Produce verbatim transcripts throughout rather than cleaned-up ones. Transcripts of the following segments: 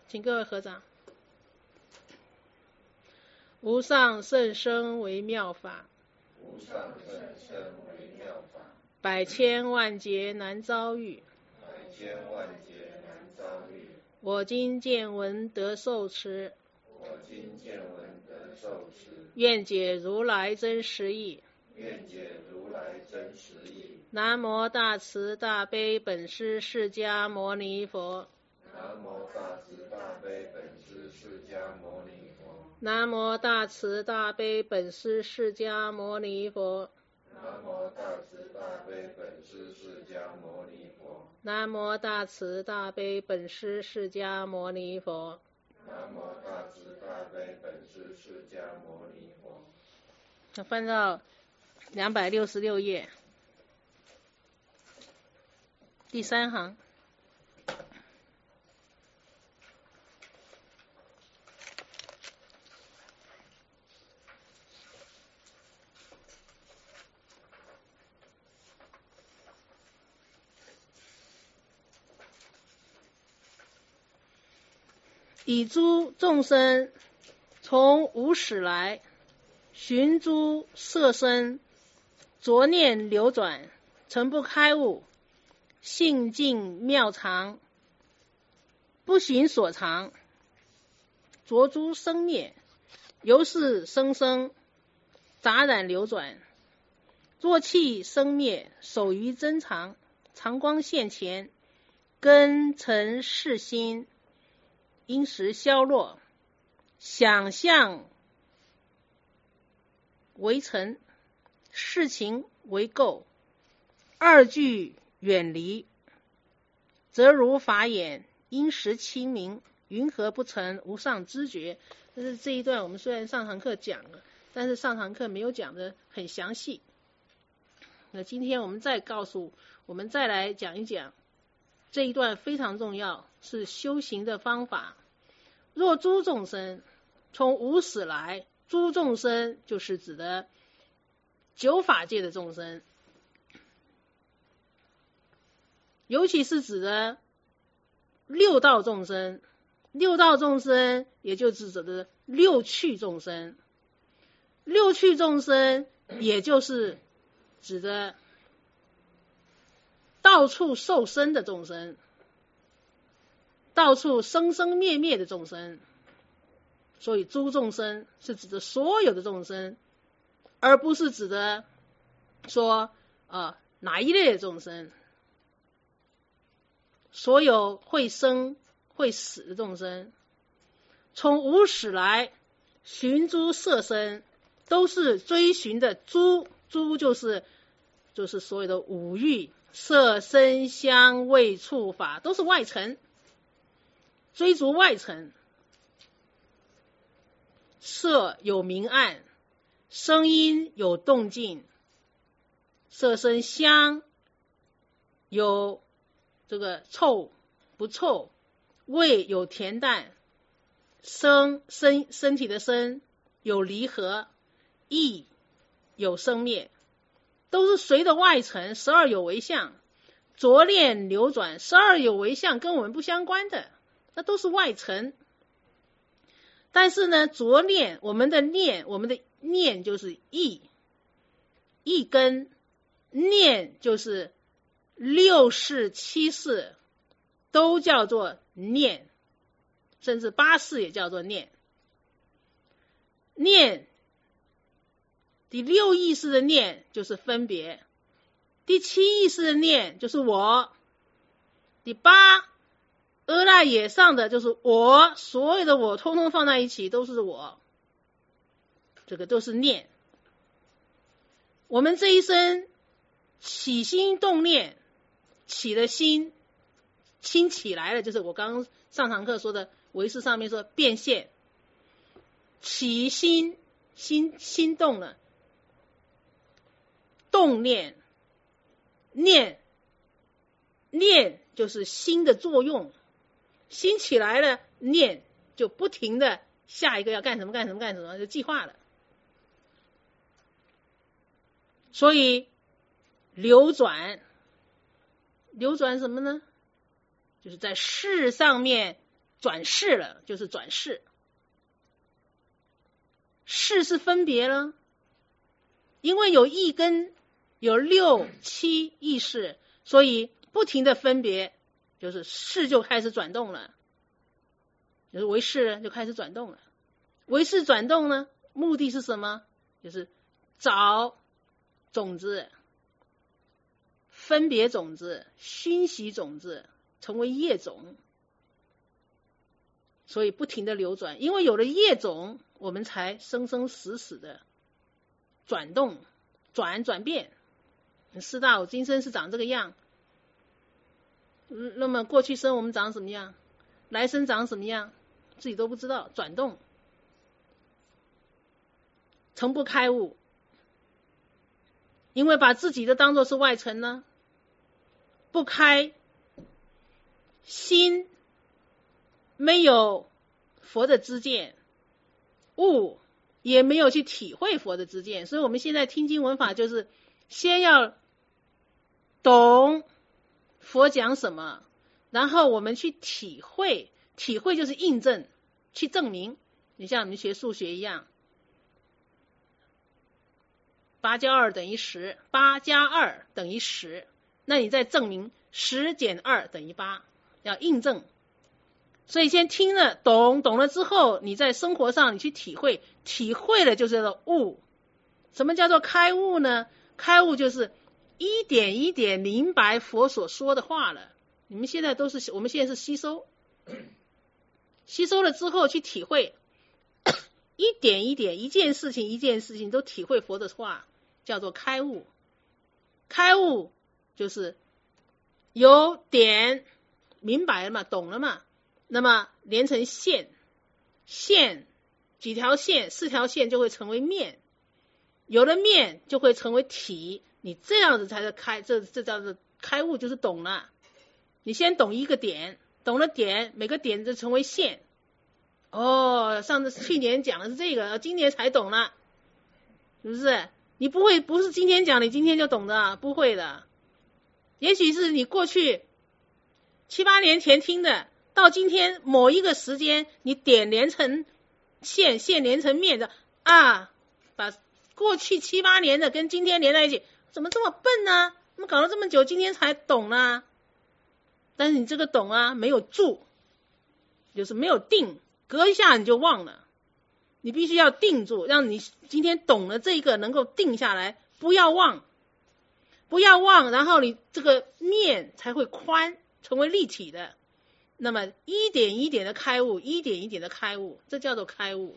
请各位合掌。无上甚深微妙法， 无上甚深微妙法， 百千万劫难遭遇， 百千万劫难遭遇。 我今见闻得受持， 我今见闻得受持， 愿解如来真实义。 愿解如来真实义。 南无大慈大悲本师释迦牟尼佛。 南无大慈大悲本师释迦牟尼佛。 南无大慈大悲本师释迦牟尼佛。 南无大慈大悲本师释迦牟尼佛。 南无大慈大悲本师释迦牟尼佛。 南无大慈大悲本师释迦牟尼佛。 那翻到两百六十六页，第三行。以诸众生从无始来，寻诸色身，着念流转，诚不开悟，性净妙常，不寻所常，着诸生灭，由是生生，杂染流转，作气生灭，守于真常，常光现前，根尘世心，因时消落，想象为尘，事情为垢，二俱远离，则如法眼，因时清明，云何不成无上知觉？但是这一段我们虽然上堂课讲了，但是上堂课没有讲得很详细。那今天我们再告诉我们再来讲一讲这一段非常重要，是修行的方法。若诸众生从无始来，诸众生就是指的九法界的众生，尤其是指的六道众生。六道众生也就指的六趣众生，六趣众生也就是指的到处受生的众生，到处生生灭灭的众生。所以诸众生是指的所有的众生，而不是指的说呃哪一类的众生。所有会生会死的众生，从无始来寻诸色身，都是追寻的诸，诸就是就是所有的五欲，色声香味触法，都是外尘，追逐外尘。色有明暗，声音有动静，色声香有这个臭不臭，味有甜淡，生身身体的身有离合，意有生灭，都是随着外尘。十二有为相，着念流转，十二有为相跟我们不相关的，那都是外尘。但是呢，着念，我们的念，我们的念就是意，意根，念就是六识七识都叫做念，甚至八识也叫做念。念，第六意识的念就是分别，第七意识的念就是我，第八阿赖耶上的就是我，所有的我通通放在一起都是我，这个都是念。我们这一生起心动念，起的心心起来了，就是我刚刚上堂课说的唯识上面说变现，起心心心动了，动念，念念就是心的作用，心起来了，念就不停的下一个要干什么干什么干什么就计划了。所以流转，流转什么呢？就是在事上面转世了，就是转世。世是分别了，因为有一根有六七意识，所以不停的分别，就是世就开始转动了，就是为世就开始转动了。为世转动呢，目的是什么？就是找种子，分别种子，熏习种子，成为业种。所以不停的流转，因为有了业种，我们才生生死死的转动，转转变。四大我今生是长这个样，那么过去生我们长什么样，来生长什么样，自己都不知道，转动，从不开悟。因为把自己的当作是外尘呢，不开心，没有佛的知见，悟也没有去体会佛的知见。所以我们现在听经闻法，就是先要懂佛讲什么，然后我们去体会，体会就是印证，去证明。你像我们学数学一样，八加二等于十，八加二等于十，那你再证明十减二等于八，要印证。所以先听了懂，懂了之后，你在生活上你去体会，体会了就是叫做悟。什么叫做开悟呢？开悟就是一点一点明白佛所说的话了。你们现在都是，我们现在是吸收，吸收了之后去体会，一点一点，一件事情一件事情都体会佛的话，叫做开悟。开悟就是有点明白了嘛，懂了嘛，那么连成线，线几条线，四条线就会成为面，有了面就会成为体，你这样子才是开，这这叫做开悟，就是懂了。你先懂一个点，懂了点，每个点就成为线。哦，上次去年讲的是这个，今年才懂了，是不是？你不会不是今天讲，你今天就懂的，不会的。也许是你过去七八年前听的，到今天某一个时间，你点连成线，线连成面的啊，把过去七八年的跟今天连在一起，怎么这么笨呢？怎么搞了这么久，今天才懂呢？但是你这个懂啊，没有住，就是没有定，隔一下你就忘了。你必须要定住，让你今天懂了这个能够定下来，不要忘，不要忘，然后你这个面才会宽，成为立体的。那么一点一点的开悟，一点一点的开悟，这叫做开悟。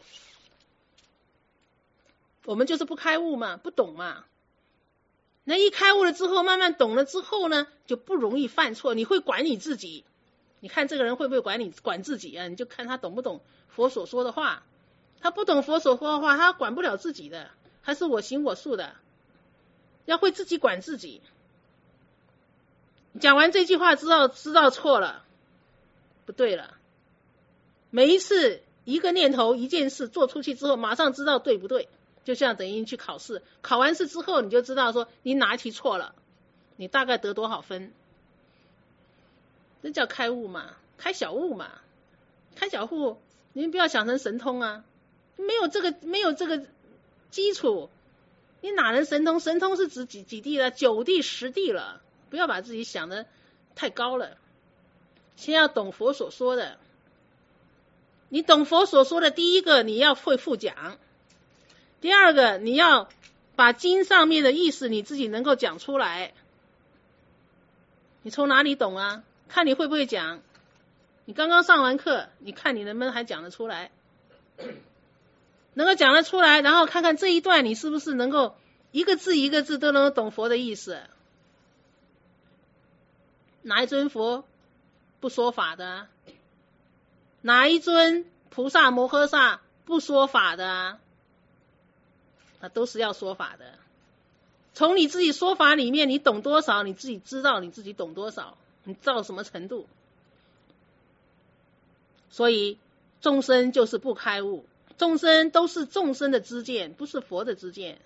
我们就是不开悟嘛，不懂嘛。那一开悟了之后，慢慢懂了之后呢，就不容易犯错，你会管你自己。你看这个人会不会管你管自己啊？你就看他懂不懂佛所说的话。他不懂佛所说的话，他管不了自己的，还是我行我素的，要会自己管自己。讲完这句话知道知道错了，不对了。每一次一个念头一件事做出去之后，马上知道对不对，就像等于你去考试，考完试之后你就知道说你哪一题错了，你大概得多少分，这叫开悟嘛，开小悟嘛。开小悟你不要想成神通啊，没有这个没有这个基础，你哪能神通？神通是指几几地了？九地十地了，不要把自己想得太高了。先要懂佛所说的，你懂佛所说的，第一个你要会复讲，第二个你要把经上面的意思你自己能够讲出来。你从哪里懂啊？看你会不会讲。你刚刚上完课，你看你能不能还讲得出来，能够讲得出来，然后看看这一段你是不是能够一个字一个字都能够懂佛的意思。哪一尊佛不说法的？哪一尊菩萨摩诃萨不说法的？那都是要说法的。从你自己说法里面，你懂多少，你自己知道你自己懂多少，你到什么程度。所以众生就是不开悟，众生都是众生的知见，不是佛的知见。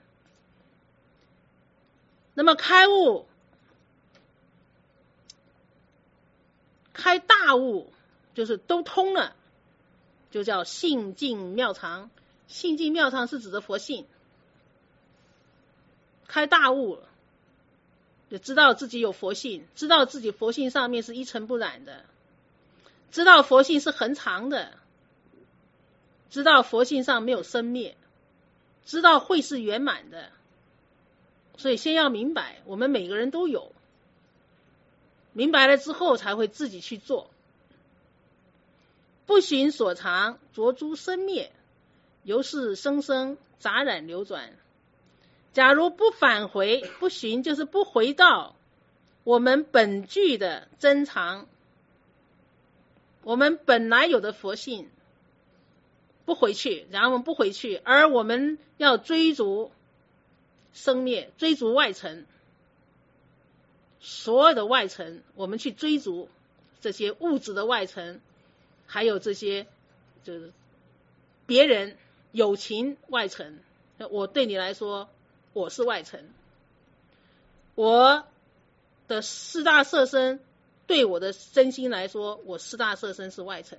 那么开悟，开大悟， 就是都通了，就叫性净妙常。性净妙常是指的佛性，开大悟了，就知道自己有佛性，知道自己佛性上面是一尘不染的，知道佛性是恒常的，知道佛性上没有生灭，知道慧是圆满的。所以先要明白，我们每个人都有，明白了之后才会自己去做。不寻所长，着诸生灭，由是生生杂染流转。假如不返回，不寻就是不回到我们本具的真常，我们本来有的佛性，不回去，然后我们不回去，而我们要追逐生灭，追逐外尘，所有的外尘，我们去追逐这些物质的外尘，还有这些就是别人友情外尘。我对你来说，我是外尘，我的四大色身对我的真心来说，我四大色身是外尘。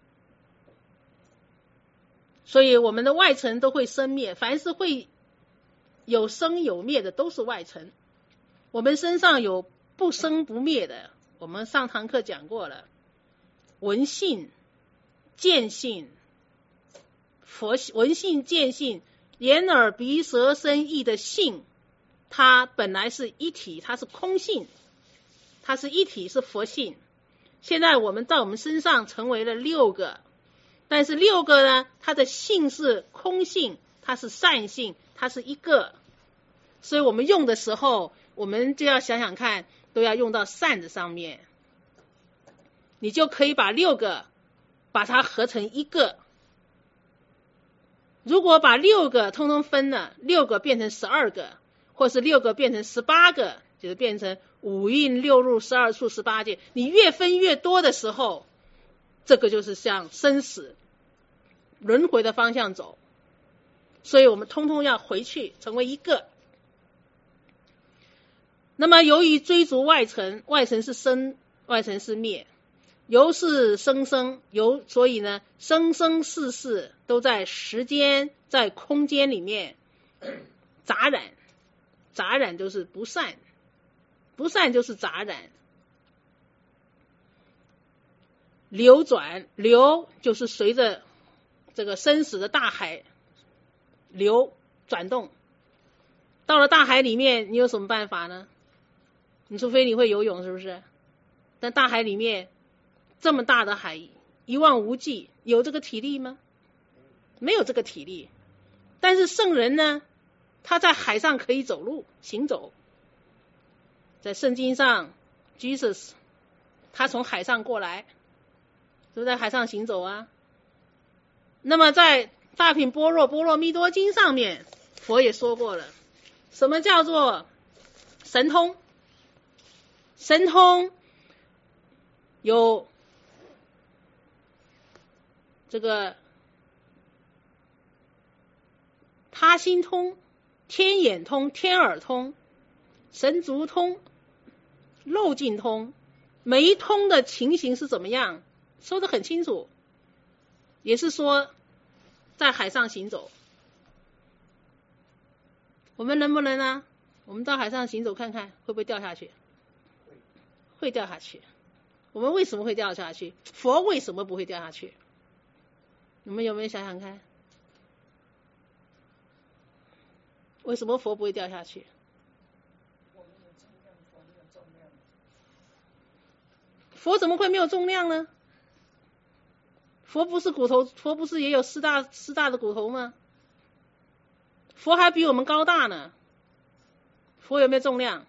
所以我们的外尘都会生灭，凡是会有生有灭的都是外尘。我们身上有不生不灭的，我们上堂课讲过了，闻性、见性、佛闻性、见性，眼耳鼻舌身意的性，它本来是一体，它是空性，它是一体，是佛性。现在我们到我们身上成为了六个，但是六个呢，它的性是空性，它是善性，它是一个。所以我们用的时候，我们就要想想看，都要用到善的上面，你就可以把六个把它合成一个。如果把六个通通分了，六个变成十二个，或是六个变成十八个，就是变成五蕴六入十二处十八界，你越分越多的时候，这个就是向生死轮回的方向走。所以我们通通要回去成为一个。那么由于追逐外尘，外尘是生，外尘是灭，由是生生，由所以呢，生生世世都在时间在空间里面杂染，杂染就是不善，不善就是杂染。流转，流就是随着这个生死的大海流转动，到了大海里面，你有什么办法呢？你除非你会游泳，是不是？但大海里面这么大的海，一望无际，有这个体力吗？没有这个体力。但是圣人呢，他在海上可以走路行走。在圣经上 Jesus 他从海上过来，是不是在海上行走啊？那么在大品般若波罗蜜多经上面，佛也说过了，什么叫做神通？神通有这个他心通、天眼通、天耳通、神足通、漏尽通，每一通的情形是怎么样，说得很清楚，也是说在海上行走。我们能不能呢？我们到海上行走看看，会不会掉下去？会掉下去。我们为什么会掉下去？佛为什么不会掉下去？你们有没有想想看？为什么佛不会掉下去？佛怎么会没有重量呢？佛不是骨头，佛不是也有四大四大的骨头吗？佛还比我们高大呢。佛有没有重量？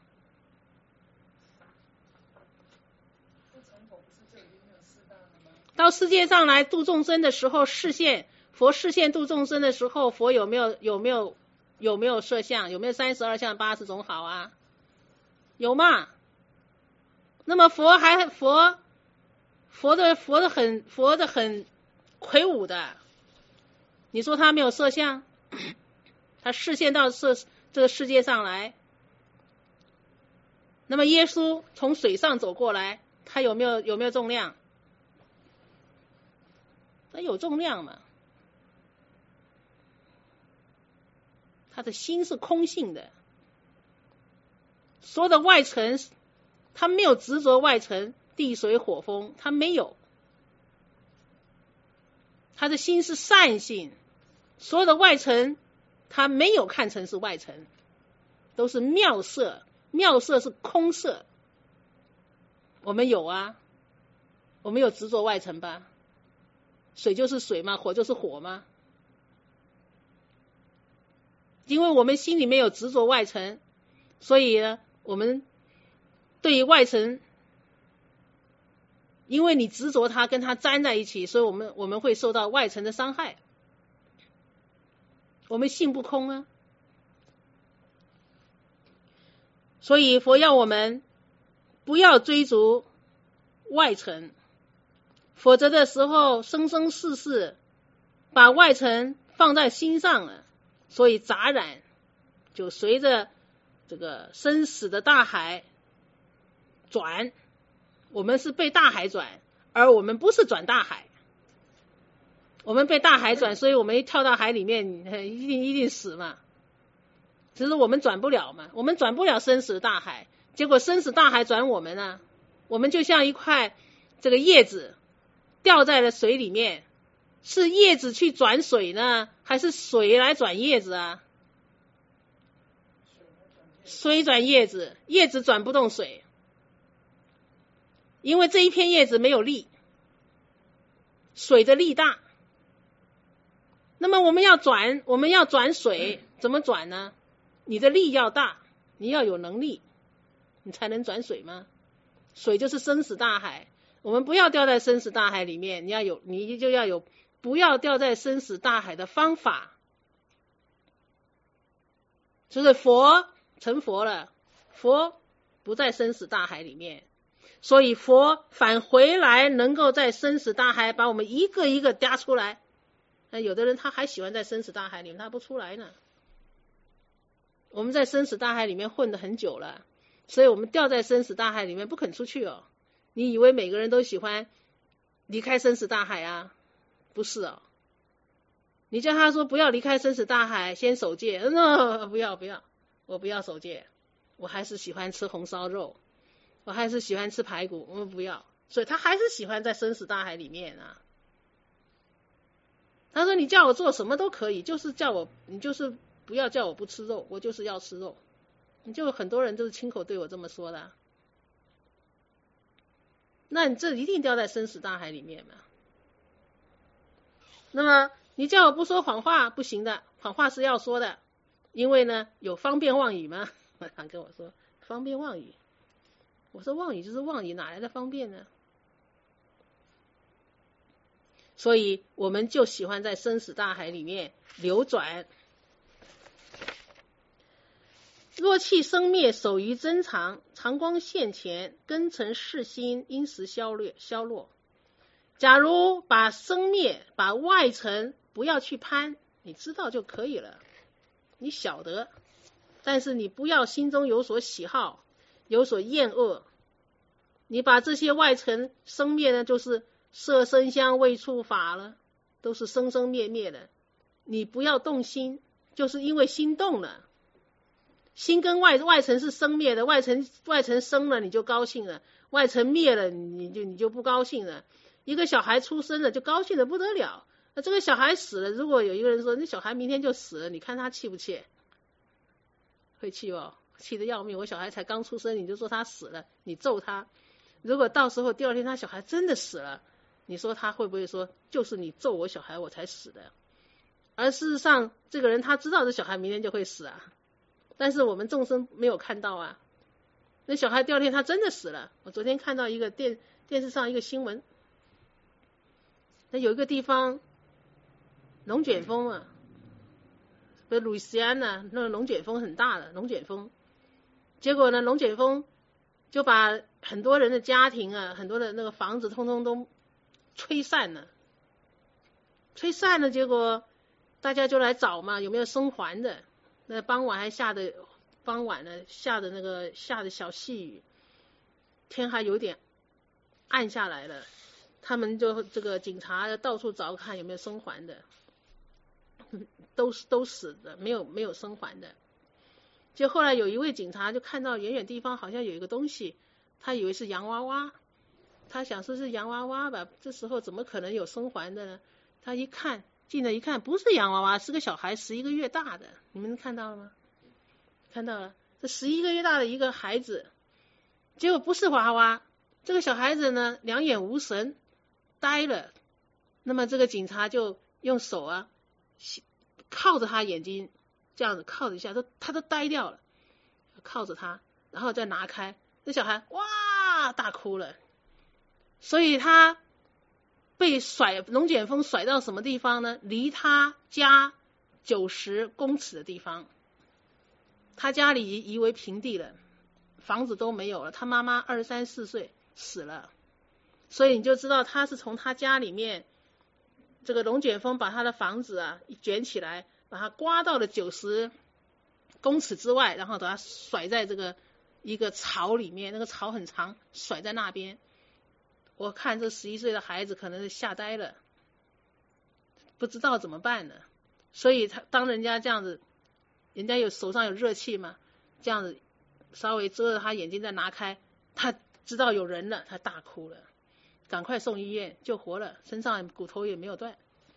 到世界上来度众生的时候，示现佛示现度众生的时候，佛有没有有没有有没有摄像？有没有三十二相八十种好啊？有嘛？那么佛还佛佛的佛的很佛的很魁梧的，你说他没有摄像？他示现到这这个世界上来。那么耶稣从水上走过来，他有没有有没有重量？ 它有重量嘛，他的心是空性的，所有的外层他没有执着外层地水火风，他没有，他的心是善性，所有的外层他没有看成是外层，都是妙色，妙色是空色。我们有啊，我们有执着外层吧，水就是水嘛，火就是火嘛，因为我们心里面有执着外层，所以呢我们对于外层，因为你执着它跟它粘在一起，所以我们我们会受到外层的伤害。我们性不空啊，所以佛要我们不要追逐外层，否则的时候生生世世把外层放在心上了，所以杂染就随着这个生死的大海转，我们是被大海转，而我们不是转大海，我们被大海转，所以我们一跳到海里面一定一定死嘛，只是我们转不了嘛，我们转不了生死大海，结果生死大海转我们啊，我们就像一块这个叶子掉在了水里面，是叶子去转水呢，还是水来转叶子啊？水转叶子，叶子转不动水，因为这一片叶子没有力，水的力大。那么我们要转，我们要转水，怎么转呢？你的力要大，你要有能力，你才能转水吗？水就是生死大海，我们不要掉在生死大海里面，你要有，你就要有不要掉在生死大海的方法。就是佛成佛了，佛不在生死大海里面，所以佛返回来能够在生死大海把我们一个一个夹出来。那有的人他还喜欢在生死大海里面，他不出来呢。我们在生死大海里面混得很久了，所以我们掉在生死大海里面不肯出去哦。你以为每个人都喜欢离开生死大海啊？不是哦。你叫他说不要离开生死大海，先守戒，那不要不要，我不要守戒，我还是喜欢吃红烧肉，我还是喜欢吃排骨，我不要，所以他还是喜欢在生死大海里面啊。他说你叫我做什么都可以，就是叫我，你就是不要叫我不吃肉，我就是要吃肉。你就很多人都是亲口对我这么说的，那你这一定掉在生死大海里面嘛。那么你叫我不说谎话不行的，谎话是要说的，因为呢有方便妄语嘛。他跟我说方便妄语，我说妄语就是妄语，哪来的方便呢？所以我们就喜欢在生死大海里面流转。若气生灭，守于真常，常光现前，根尘世心，因时消略消落。假如把生灭，把外层不要去攀，你知道就可以了，你晓得，但是你不要心中有所喜好，有所厌恶。你把这些外层生灭呢，就是色声香味触法了，都是生生灭灭的。你不要动心，就是因为心动了，心跟外外层是生灭的，外层外层生了你就高兴了，外层灭了你就你就不高兴了。一个小孩出生了就高兴的不得了，那这个小孩死了，如果有一个人说那小孩明天就死了，你看他气不气？会气哦，气得要命。我小孩才刚出生你就说他死了，你揍他。如果到时候第二天他小孩真的死了，你说他会不会说就是你揍我小孩我才死的？而事实上这个人他知道这小孩明天就会死啊，但是我们众生没有看到啊。那小孩第二天他真的死了。我昨天看到一个电电视上一个新闻，那有一个地方龙卷风啊，不是路易斯安呐，那个龙卷风很大的龙卷风，结果呢龙卷风就把很多人的家庭啊，很多的那个房子通通都吹散了，吹散了，结果大家就来找嘛，有没有生还的？那傍晚还下的傍晚呢，下的那个下的小细雨，天还有点暗下来了。 他们就这个警察到处找看有没有生还的，都都死的，没有没有生还的。就后来有一位警察就看到远远地方好像有一个东西，他以为是洋娃娃，他想说是洋娃娃吧，这时候怎么可能有生还的呢？他一看，近了一看，不是洋娃娃，是个小孩，十一个月大的，你们看到了吗？看到了，这十一个月大的一个孩子，结果不是娃娃，这个小孩子呢两眼无神，呆了。那么这个警察就用手啊靠着他眼睛，这样子靠着一下，都他都呆掉了，靠着他，然后再拿开，这小孩哇大哭了。所以他被甩龙卷风甩到什么地方呢？离他家九十公尺的地方，他家里夷为平地了，房子都没有了，他妈妈二三四岁死了。所以你就知道他是从他家里面，这个龙卷风把他的房子啊一卷起来，把它刮到了九十公尺之外，然后把它甩在这个一个槽里面，那个槽很长，甩在那边。我看这十一岁的孩子可能是吓呆了，不知道怎么办呢。所以他当人家这样子，人家有手上有热气嘛，这样子稍微遮着他眼睛再拿开，他知道有人了，他大哭了，赶快送医院救活了，身上骨头也没有断。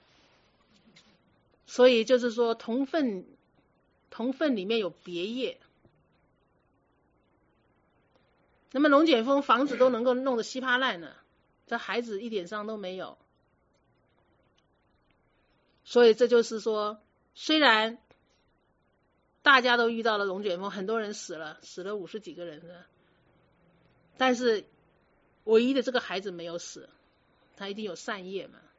所以就是说同分同分里面有别业。那么龙卷风房子都能够弄得稀巴烂了，这孩子一点伤都没有。所以这就是说，虽然大家都遇到了龙卷风，很多人死了，死了五十几个人了，但是唯一的这个孩子没有死，他一定有善业嘛。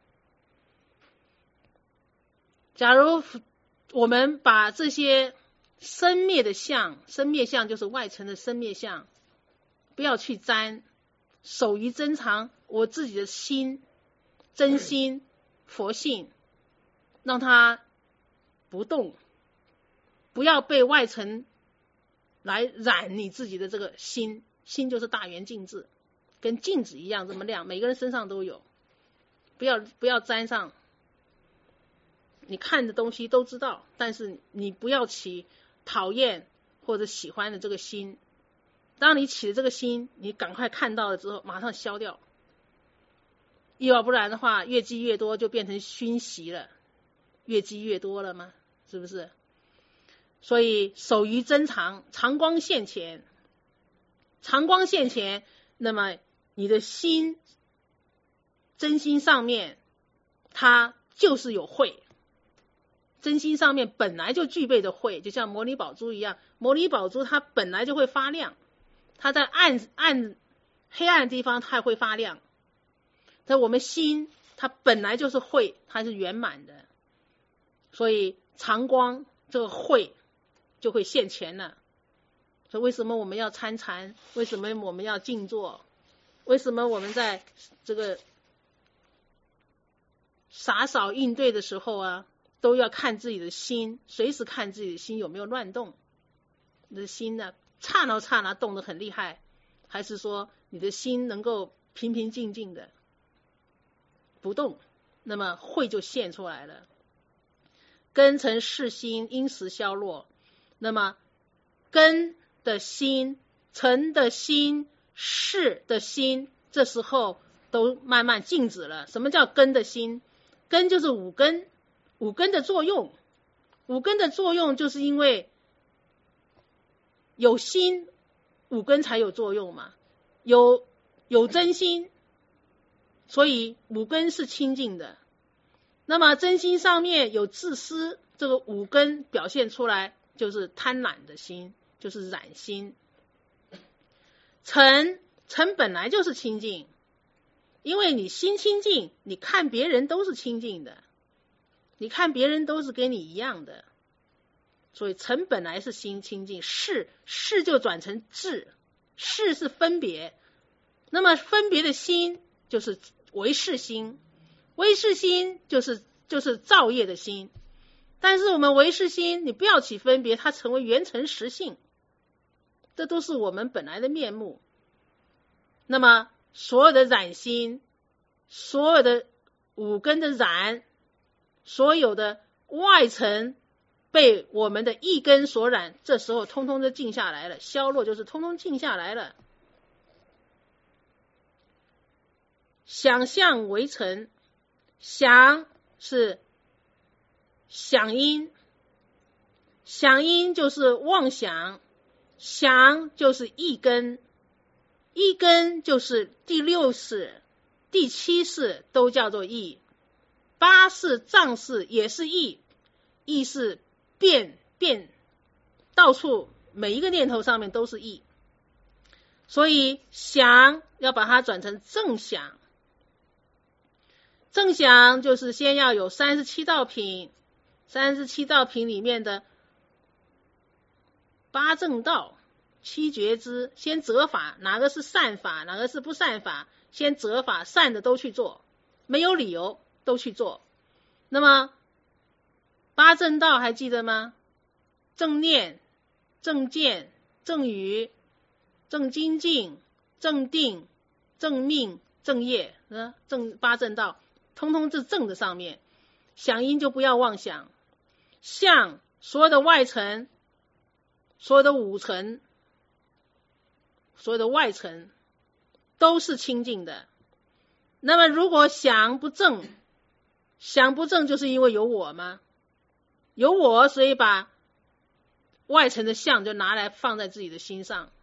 假如我们把这些生灭的相，生灭相就是外层的生灭相，不要去沾，守于真常，我自己的心真心佛性，让它不动，不要被外层来染你自己的这个心。心就是大圆镜智，跟镜子一样这么亮，每个人身上都有，不要不要沾上。你看的东西都知道，但是你不要起讨厌或者喜欢的这个心。当你起的这个心，你赶快看到了之后马上消掉，要不然的话越积越多，就变成熏习了，越积越多了吗？是不是？所以守于真常，常光现前，常光现前，那么你的心真心上面它就是有慧，真心上面本来就具备的慧，就像摩尼宝珠一样，摩尼宝珠它本来就会发亮，它在暗暗黑暗的地方它也会发亮。但我们心它本来就是慧，它是圆满的，所以常光这个慧就会现前了。所以为什么我们要参禅？为什么我们要静坐？为什么我们在这个洒扫应对的时候啊，都要看自己的心，随时看自己的心有没有乱动。你的心呢，刹那刹那动得很厉害，还是说你的心能够平平静静的不动，那么慧就现出来了。根成世心，因时消落。那么根的心、尘的心、世的心，这时候都慢慢静止了。什么叫根的心？根就是五根，五根的作用。五根的作用就是因为有心，五根才有作用嘛。有有真心，所以五根是清净的。那么真心上面有自私，这个五根表现出来就是贪婪的心，就是染心。尘尘本来就是清净，因为你心清净，你看别人都是清净的，你看别人都是跟你一样的，所以尘本来是心清净。世世就转成智，世是分别，那么分别的心就是唯识心，唯识心就是就是造业的心。但是我们唯识心，你不要起分别，它成为圆成实性，这都是我们本来的面目。那么所有的染心所有的五根的染，所有的外层被我们的一根所染，这时候通通都静下来了，消落就是通通静下来了。想象为尘，想是响音，响音就是妄想，想就是一根，一根就是第六识，第七识都叫做意，八识藏识也是意，意是变变，到处每一个念头上面都是意，所以想要把它转成正想，正想就是先要有三十七道品，三十七道品里面的八正道、七觉支，先择法，哪个是善法，哪个是不善法，先择法，善的都去做，没有理由都去做。那么八正道还记得吗？正念、正见、正语、正精进、正定、正命、正业，呃，正八正道通通是正的上面。想因就不要妄想，相所有的外层，所有的五层，所有的外层都是清净的。那么如果想不正，想不正就是因为有我吗？有我，所以把外层的相就拿来放在自己的心上，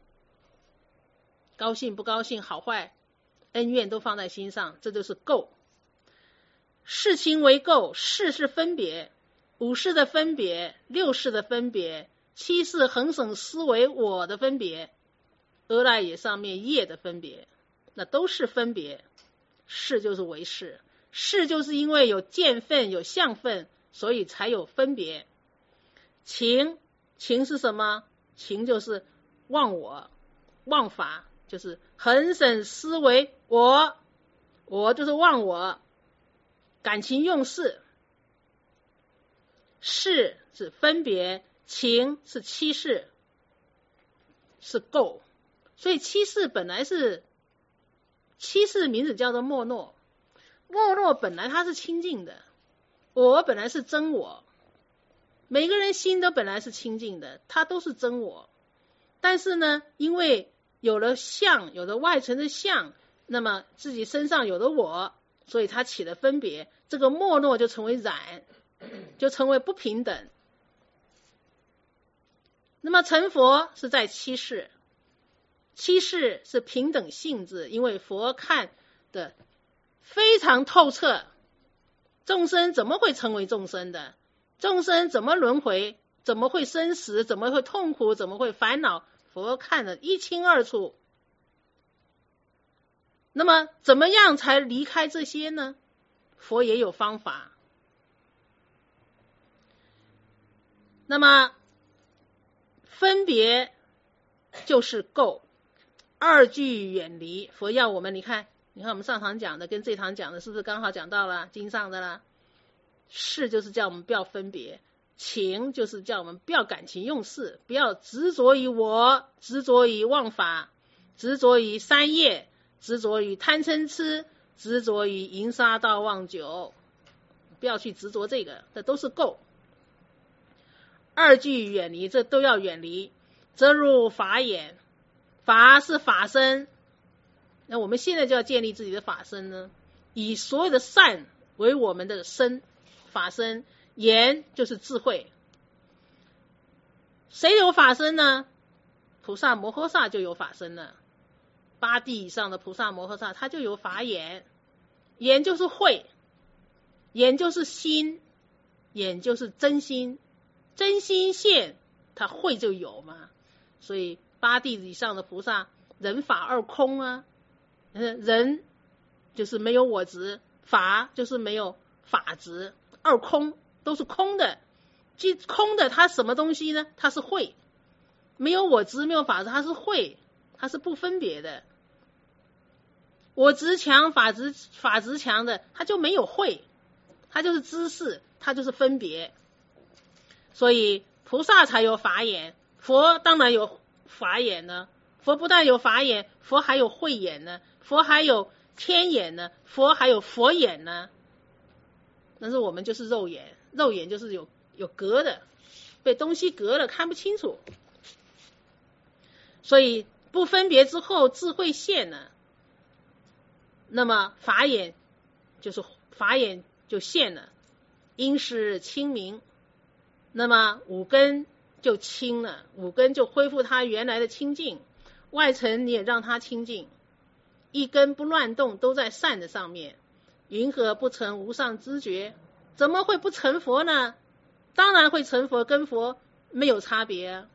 高兴不高兴，好坏恩怨都放在心上，这就是垢。事情为垢，事是分别，五识的分别，六识的分别，七识恒省思维我的分别，阿赖耶上面业的分别，那都是分别。事就是为事，事就是因为有见分有相分，所以才有分别。情，情是什么？情就是忘我，忘法，就是恒审思维我，我就是忘我，感情用事。事是分别，情是七识，是垢。所以七识本来是，七识名字叫做莫诺，莫诺本来它是清净的，我本来是真我，每个人心都本来是清净的，它都是真我。但是呢，因为有了相，有了外层的相，那么自己身上有了我，所以它起了分别，这个莫诺就成为染，就成为不平等。那么成佛是在七识，七识是平等性质，因为佛看的非常透彻，众生怎么会成为众生的？众生怎么轮回？怎么会生死？怎么会痛苦？怎么会烦恼？佛看得一清二楚。那么怎么样才离开这些呢？佛也有方法。那么分别就是垢，二句远离。佛要我们，你看你看我们上堂讲的跟这堂讲的是不是刚好讲到了经上的啦？事就是叫我们不要分别，情就是叫我们不要感情用事，不要执着于我，执着于妄法，执着于三业，执着于贪嗔痴，执着于淫杀盗妄酒，不要去执着这个，这都是垢。二句远离，这都要远离。则入法眼，法是法身，那我们现在就要建立自己的法身呢，以所有的善为我们的身，法身。眼就是智慧。谁有法身呢？菩萨摩诃萨就有法身了，八地以上的菩萨摩诃萨他就有法眼。眼就是慧，眼就是心，眼就是真心，真心现他慧就有嘛。所以八地以上的菩萨人法二空啊，人就是没有我执，法就是没有法执，二空都是空的。即空的它什么东西呢？它是慧，没有我执没有法执，它是慧，它是不分别的。我执强法执法执强的，它就没有慧，它就是知识，它就是分别。所以菩萨才有法眼，佛当然有法眼呢。佛不但有法眼，佛还有慧眼呢，佛还有天眼呢？佛还有佛眼呢？但是我们就是肉眼，肉眼就是有有隔的，被东西隔了，看不清楚。所以不分别之后，智慧现了，那么法眼就是法眼就现了，因是清明，那么五根就清了，五根就恢复它原来的清净，外层你也让它清净，一根不乱动，都在善的上面。云何不成无上知觉？怎么会不成佛呢？当然会成佛，跟佛没有差别啊。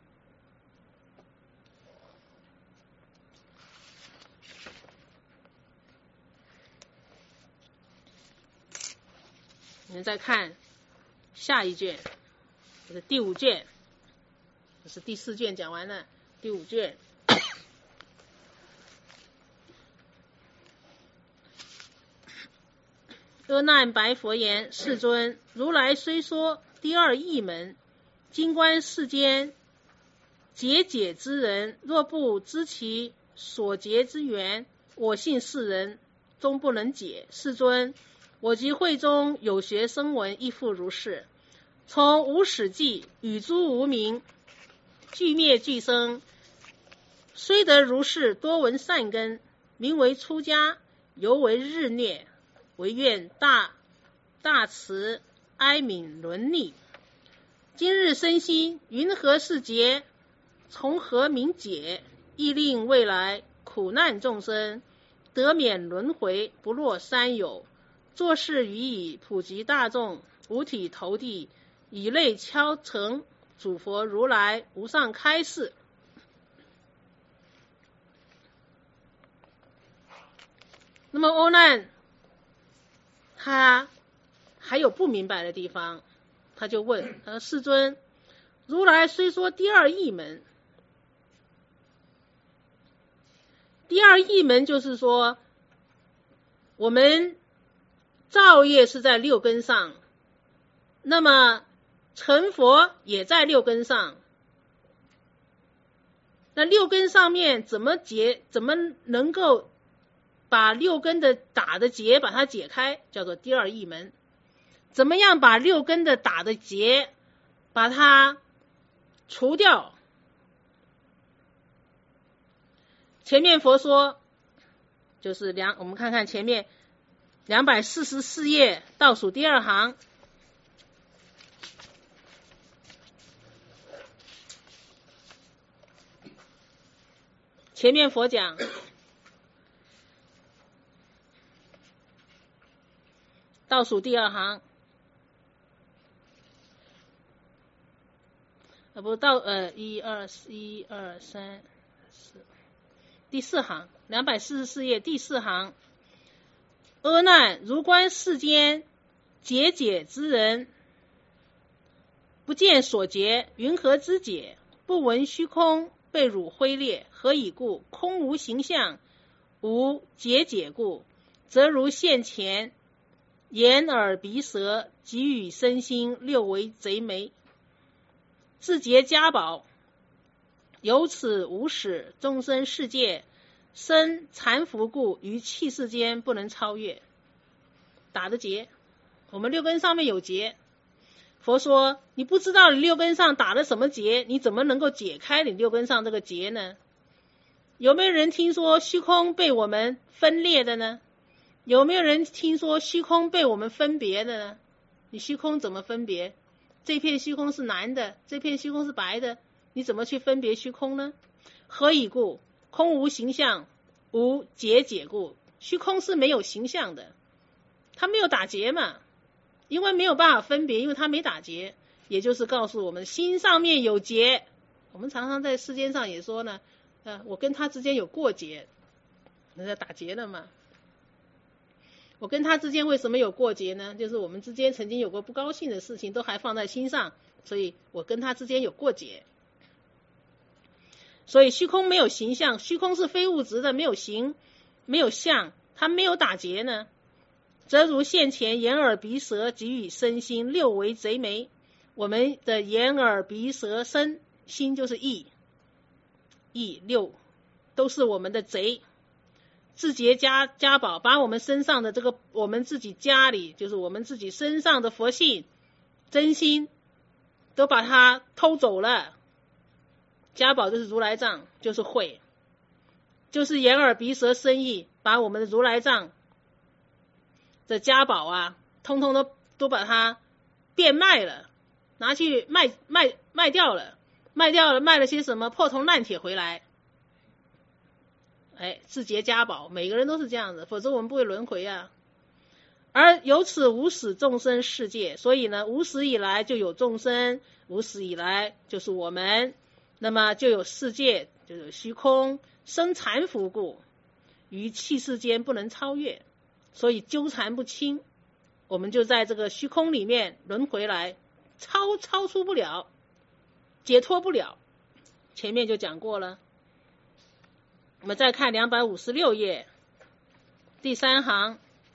你们再看下一卷，这是第五卷，这是第四卷讲完了，第五卷。阿难白佛言：世尊，如来虽说第二义门，今观世间结解之人，若不知其所结之缘，我信世人终不能解。世尊，我及会中有学声闻亦复如是，从无始际与诸无明俱灭俱生，虽得如是多闻善根，名为出家，犹为日虐，唯愿大大慈哀悯伦理。今日身心云何是劫？从何名解？亦令未来苦难众生得免轮回，不落三有。作是予以普及大众，五体投地，以泪敲成，主佛如来无上开示。那么阿难他还有不明白的地方，他就问他说：世尊，如来虽说第二义门，第二义门就是说我们造业是在六根上，那么成佛也在六根上，那六根上面怎么解，怎么能够把六根的打的结把它解开，叫做第二义门。怎么样把六根的打的结把它除掉？前面佛说就是两，我们看看前面两百四十四页倒数第二行，前面佛讲倒数第二行，啊不到呃一二一二三四，第四行两百四十四页第四行，阿难如观世间结解之人，不见所结，云何之解？不闻虚空被汝挥裂，何以故？空无形象，无结解故，则如现前眼耳鼻舌及与身心六为贼眉，自结家宝，由此无始众生世界生残伏故，于气世间不能超越。打的结，我们六根上面有结，佛说你不知道你六根上打了什么结，你怎么能够解开你六根上这个结呢？有没有人听说虚空被我们分裂的呢？有没有人听说虚空被我们分别的呢？你虚空怎么分别？这片虚空是蓝的，这片虚空是白的，你怎么去分别虚空呢？何以故？空无形象，无结解故。虚空是没有形象的，它没有打结嘛，因为没有办法分别，因为它没打结，也就是告诉我们心上面有结。我们常常在世间上也说呢，呃，我跟他之间有过节，那叫打结了嘛。我跟他之间为什么有过节呢？就是我们之间曾经有过不高兴的事情，都还放在心上，所以我跟他之间有过节。所以虚空没有形象，虚空是非物质的，没有形，没有相，它没有打结呢。则如现前眼耳鼻舌及与身心六为贼眉，我们的眼耳鼻舌身心就是意，意六都是我们的贼。 自节家家宝，把我们身上的这个我们自己家里，就是我们自己身上的佛性真心都把它偷走了。家宝就是如来藏，就是慧，就是眼耳鼻舌身意，把我们的如来藏的家宝啊，通通都都把它变卖了，拿去卖卖卖掉了，卖掉了，卖了些什么破铜烂铁回来。哎，自节家宝，每个人都是这样子，否则我们不会轮回啊。而由此无始众生世界，所以呢，无始以来就有众生，无始以来就是我们，那么就有世界，就有虚空，生缠缚故，于气世间不能超越，所以纠缠不清，我们就在这个虚空里面轮回来，超超出不了，解脱不了。前面就讲过了。我们再看两百五十六页第三行，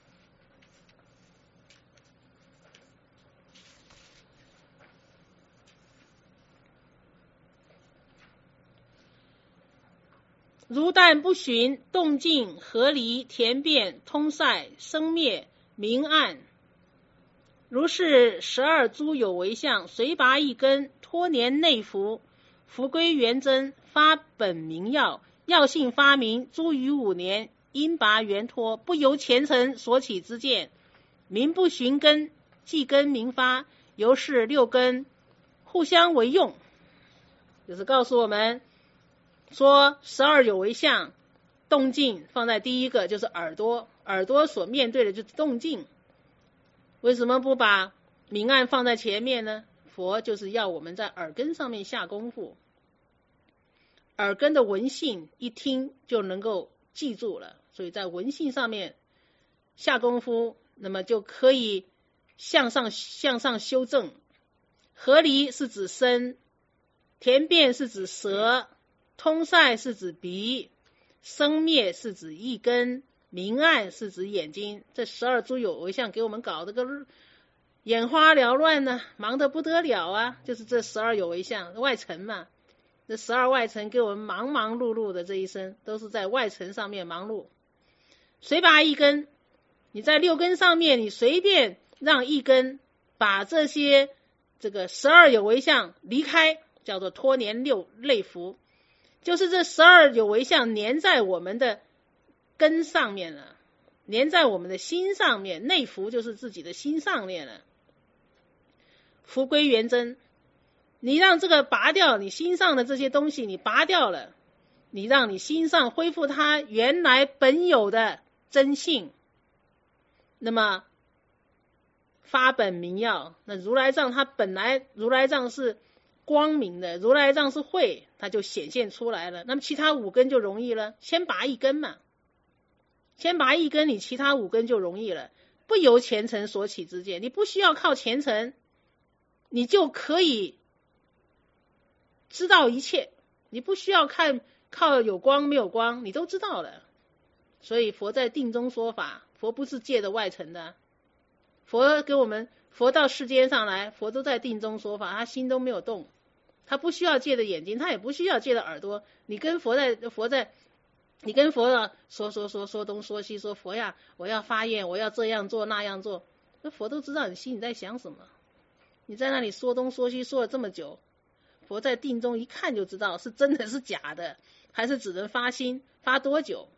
如但不寻动静合离田变通塞生灭明暗，如是十二诸有为相，随拔一根，脱年内服，福归元真，发本明药，药性发明，诸于五年，因拔圆脱，不由前尘所起之见，名不寻根，即根明发，由是六根互相为用。就是告诉我们说，十二有为相，动静放在第一个，就是耳朵，耳朵所面对的就是动静。为什么不把明暗放在前面呢？佛就是要我们在耳根上面下功夫，耳根的闻性一听就能够记住了，所以在闻性上面下功夫，那么就可以向上向上修正。合离是指身，田变是指舌，通塞是指鼻，生灭是指一根，明暗是指眼睛。这十二诸有为相给我们搞这个眼花缭乱呢、啊，忙得不得了啊！就是这十二有为相外尘嘛，这十二外尘给我们忙忙碌碌的这一生，都是在外尘上面忙碌。随拔一根，你在六根上面，你随便让一根把这些这个十二有为相离开，叫做脱年六类服，就是这十二有为相粘在我们的根上面了，粘在我们的心上面，内服就是自己的心上面了。福归元真，你让这个拔掉，你心上的这些东西你拔掉了，你让你心上恢复它原来本有的真性，那么发本明药，那如来藏它本来如来藏是光明的，如来藏是慧，它就显现出来了。那么其他五根就容易了，先拔一根嘛，先拔一根，你其他五根就容易了，不由前尘所起之见，你不需要靠前尘，你就可以知道一切，你不需要看靠有光没有光，你都知道了。所以佛在定中说法，佛不是借的外尘的，佛给我们，佛到世间上来，佛都在定中说法，他心都没有动，他不需要借的眼睛，他也不需要借的耳朵。你跟佛在佛在你跟佛说说说说东说西，说佛呀，我要发愿，我要这样做那样做，那佛都知道你心里在想什么。你在那里说东说西说了这么久，佛在定中一看就知道是真的是假的，还是只能发心，发多久。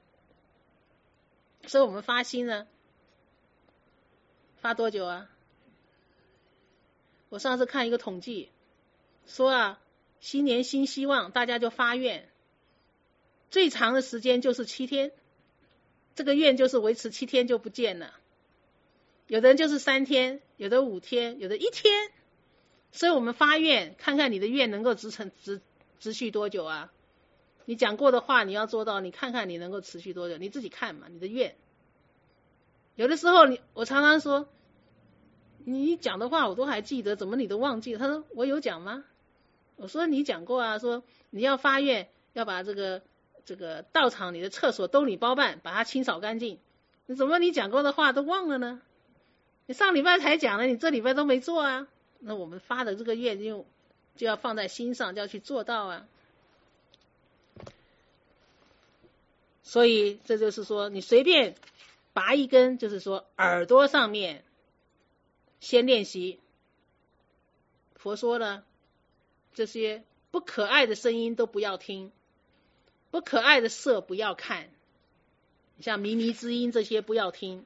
所以我们发心呢，发多久啊？我上次看一个统计说啊，新年新希望，大家就发愿，最长的时间就是七天，这个愿就是维持七天就不见了。有的人就是三天，有的五天，有的一天。所以我们发愿，看看你的愿能够持成持持续多久啊？你讲过的话你要做到，你看看你能够持续多久，你自己看嘛，你的愿。有的时候你我常常说，你讲的话我都还记得，怎么你都忘记了？他说我有讲吗？我说你讲过啊，说你要发愿要把这个这个道场你的厕所兜里包办，把它清扫干净。你怎么你讲过的话都忘了呢？你上礼拜才讲了，你这礼拜都没做啊。那我们发的这个愿就就要放在心上，就要去做到啊。 所以这就是说，你随便拔一根，就是说耳朵上面先练习。佛说了，这些不可爱的声音都不要听，不可爱的色不要看，像靡靡之音这些不要听。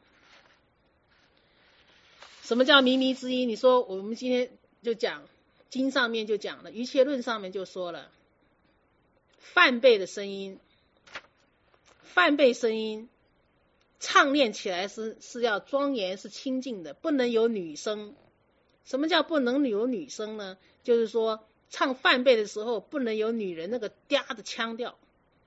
什么叫靡靡之音？你说我们今天就讲经上面就讲了，瑜伽论上面就说了，梵呗的声音，梵呗声音唱念起来是是要庄严，是清净的，不能有女声。什么叫不能有女声呢？就是说唱梵呗的时候不能有女人那个嗲的腔调。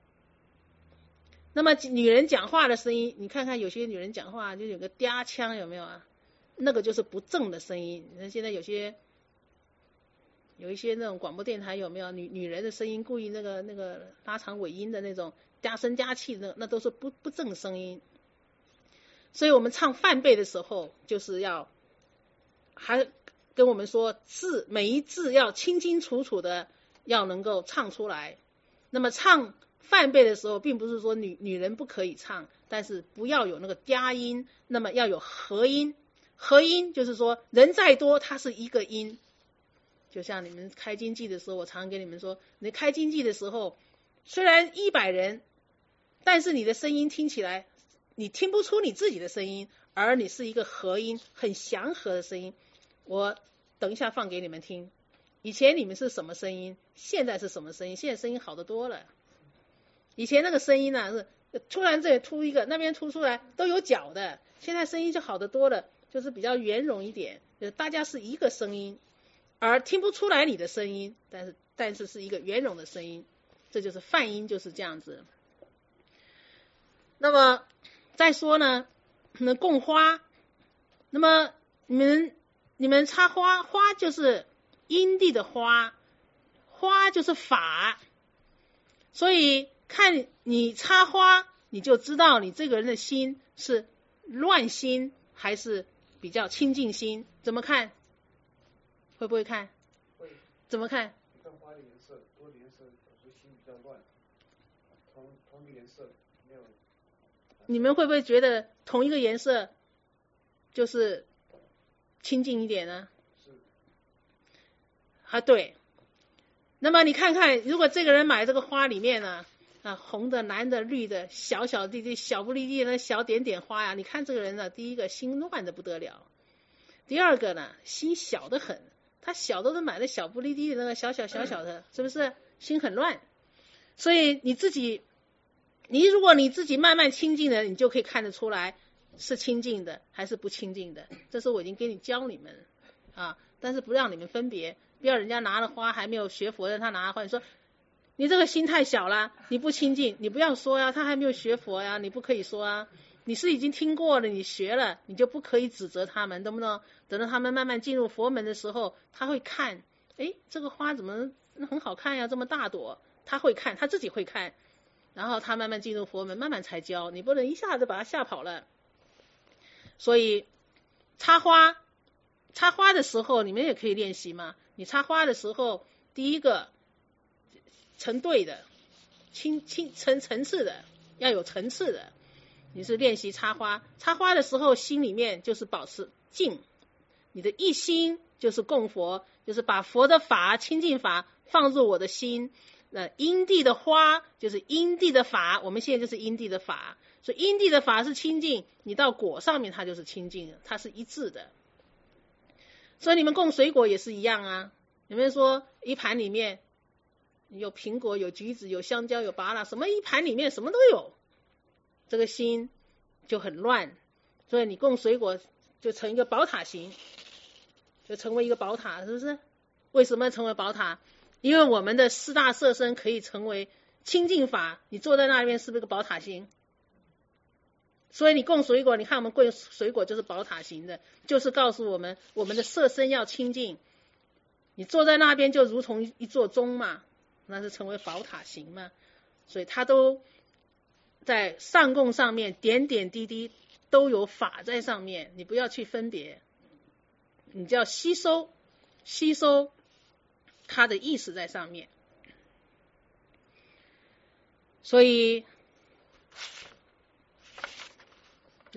那么女人讲话的声音，你看看有些女人讲话就有个嗲腔，有没有啊？那个就是不正的声音。你看现在有些有一些那种广播电台有没有女女人的声音故意那个那个拉长尾音的那种嗲声嗲气的，那都是不不正声音。所以我们唱梵呗的时候，就是要还跟我们说字每一字要清清楚楚的要能够唱出来。那么唱梵呗的时候，并不是说女女人不可以唱，但是不要有那个嗲音，那么要有合音。合音就是说人再多它是一个音。就像你们开经济的时候，我常跟你们说，你开经济的时候虽然一百人，但是你的声音听起来你听不出你自己的声音，而你是一个合音，很祥和的声音。我等一下放给你们听，以前你们是什么声音，现在是什么声音，现在声音好得多了。以前那个声音呢、啊、是突然这里突一个，那边突出来都有角的，现在声音就好得多了，就是比较圆融一点，就是大家是一个声音，而听不出来你的声音，但是但是是一个圆融的声音，这就是泛音，就是这样子。那么再说呢，那供花，那么你们你们插花，花就是因地的花，花就是法，所以看你插花，你就知道你这个人的心是乱心还是比较清净心。怎么看？会不会看？ 会。 怎么看？ 你看花的颜色，多的颜色有时候心比较乱，同同一个颜色没有。 你们会不会觉得同一个颜色就是清净一点呢？ 是。 啊，对。那么你看看，如果这个人买这个花里面呢，啊，红的、蓝的、绿的，小小滴滴、小不粒粒的小点点花呀，你看这个人呢，第一个心乱的不得了，第二个呢，心小得很，他小的都买的小不粒粒的那个小小小小的，是不是心很乱？所以你自己，你如果你自己慢慢清净的，你就可以看得出来是清净的还是不清净的。这是我已经给你教你们啊，但是不让你们分别。不要人家拿了花还没有学佛的，他拿了花，你说你这个心太小了，你不清净，你不要说呀，他还没有学佛呀，你不可以说啊。你是已经听过了，你学了，你就不可以指责他们，懂不懂？等到他们慢慢进入佛门的时候，他会看，诶，这个花怎么很好看呀，这么大朵，他会看，他自己会看，然后他慢慢进入佛门，慢慢才教，你不能一下子把他吓跑了。所以插花插花的时候，你们也可以练习嘛。你插花的时候，第一个成对的，清清层层次的，要有层次的。你是练习插花，插花的时候心里面就是保持静，你的一心就是供佛，就是把佛的法清净法放入我的心。那因地的花就是因地的法，我们现在就是因地的法，所以因地的法是清净，你到果上面它就是清净，它是一致的。所以你们供水果也是一样啊，你们说一盘里面有苹果、有橘子、有香蕉、有芭乐，什么一盘里面什么都有，这个心就很乱，所以你供水果就成一个宝塔形，就成为一个宝塔，是不是？为什么成为宝塔？因为我们的四大色身可以成为清净法，你坐在那边是不是个宝塔形？所以你供水果，你看我们供水果就是宝塔形的，就是告诉我们我们的色身要清净。你坐在那边就如同一座钟嘛，那是成为宝塔形嘛。所以它都在上供上面点点滴滴都有法在上面，你不要去分别，你就要吸收吸收它的意思在上面。所以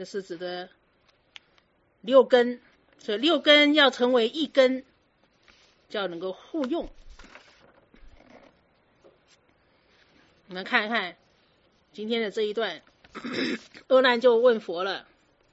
这是指的六根，所以六根要成为一根，就要能够互用。我们看一看今天的这一段，阿难就问佛了，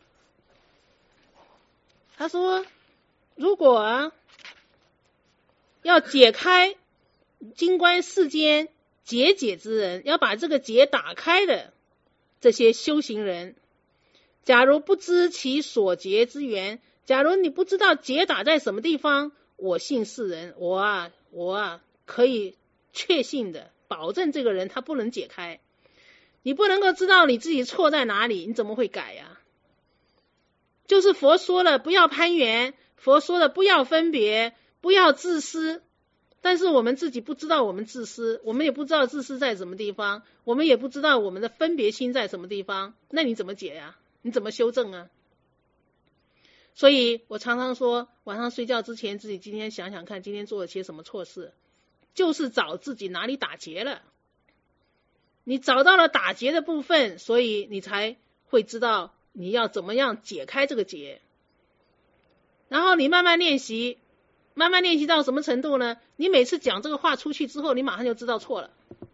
他说如果啊要解开金观世间结解之人，要把这个结打开的这些修行人，假如不知其所结之源，假如你不知道结打在什么地方，我信是人，我啊我啊可以确信的保证这个人他不能解开。你不能够知道你自己错在哪里，你怎么会改呀？就是佛说了不要攀缘，佛说了不要分别，不要自私，但是我们自己不知道我们自私，我们也不知道自私在什么地方，我们也不知道我们的分别心在什么地方，那你怎么解呀？你怎么修正啊？所以我常常说，晚上睡觉之前自己今天想想看，今天做了些什么错事，就是找自己哪里打结了。你找到了打结的部分，所以你才会知道你要怎么样解开这个结。然后你慢慢练习，慢慢练习到什么程度呢？你每次讲这个话出去之后，你马上就知道错了，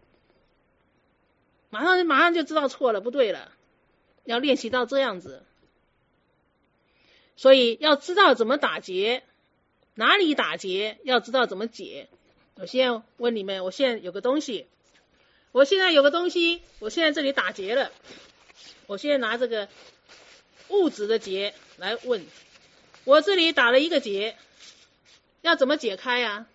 马上马上就知道错了，不对了，要练习到这样子。所以要知道怎么打结，哪里打结，要知道怎么解。我现在问你们，我现在有个东西，我现在有个东西，我现在这里打结了，我现在拿这个物质的结来问，我这里打了一个结，要怎么解开啊？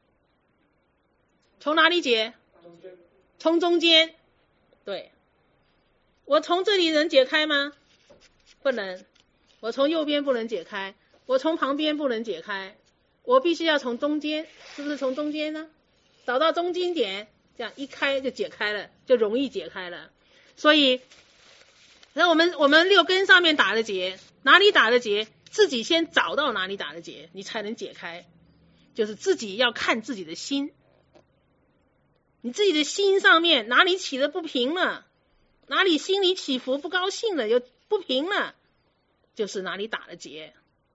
从哪里解？从中间。对，我从这里能解开吗？不能。我从右边不能解开，我从旁边不能解开，我必须要从中间，是不是从中间呢？找到中间点，这样一开就解开了，就容易解开了。所以那我们我们六根上面打的结，哪里打的结，自己先找到哪里打的结，你才能解开。就是自己要看自己的心，你自己的心上面哪里起的不平了，哪里心里起伏不高兴了，有不平了，就是哪里打了结。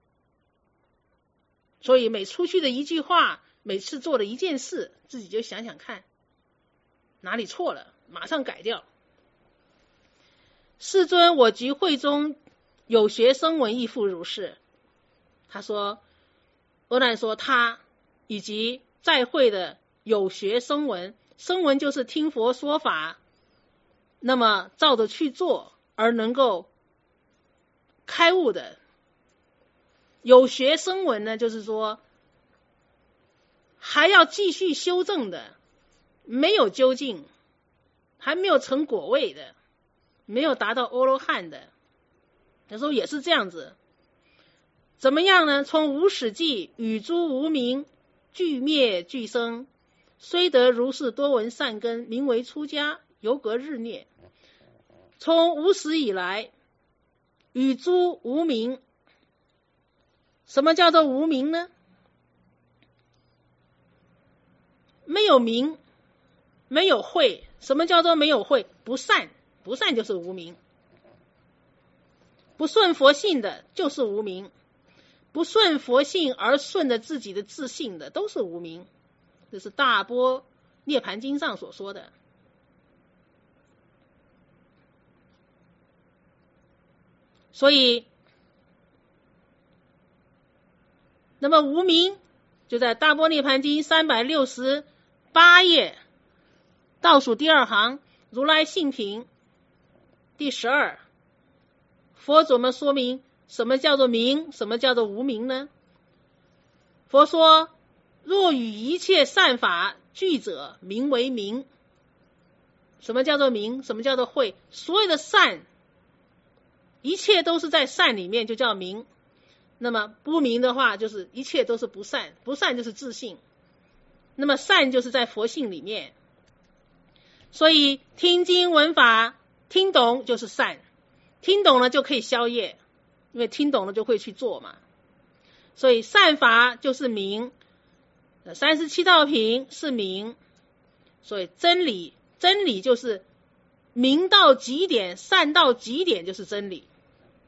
所以每出去的一句话，每次做的一件事，自己就想想看哪里错了，马上改掉。世尊，我局会中有学声闻亦复如是。他说，阿难说他以及在会的有学声闻，声闻就是听佛说法，那么照着去做而能够开悟的。有学声闻呢，就是说还要继续修正的，没有究竟，还没有成果位的，没有达到阿罗汉的，有时候也是这样子。怎么样呢？从无始际与诸无明俱灭俱生，虽得如是多闻善根，名为出家，犹隔日灭。从无始以来与诸无明，什么叫做无明呢？没有明，没有慧。什么叫做没有慧？不善，不善就是无明。不顺佛性的就是无明，不顺佛性而顺着自己的自性的都是无明。这是大般涅盘经上所说的。所以那么无明就在大般涅盘经三百六十八页倒数第二行，如来性品第十二，佛怎么说明什么叫做明，什么叫做无明呢？佛说，若与一切善法俱者，名为明。什么叫做明？什么叫做慧？所有的善，一切都是在善里面，就叫明。那么不明的话，就是一切都是不善，不善就是自性。那么善就是在佛性里面。所以听经闻法，听懂就是善，听懂了就可以消业，因为听懂了就会去做嘛。所以善法就是明，三十七道品是明，所以真理，真理就是明到极点，善到极点就是真理。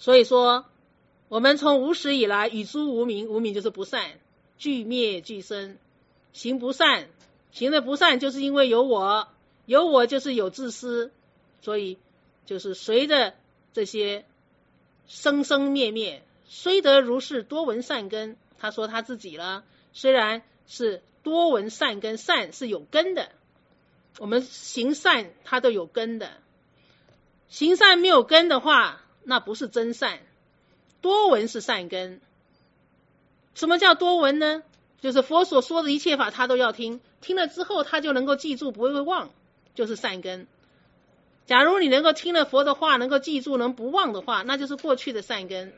所以说我们从无始以来与诸无明，无明就是不善，俱灭俱生，行不善，行的不善就是因为有我，有我就是有自私，所以就是随着这些生生灭灭，虽得如是多闻善根，他说他自己了，虽然是多闻善根，善是有根的，我们行善它都有根的，行善没有根的话，那不是真善。多闻是善根。什么叫多闻呢？就是佛所说的一切法他都要听，听了之后他就能够记住，不会忘，就是善根。假如你能够听了佛的话能够记住，能不忘的话，那就是过去的善根。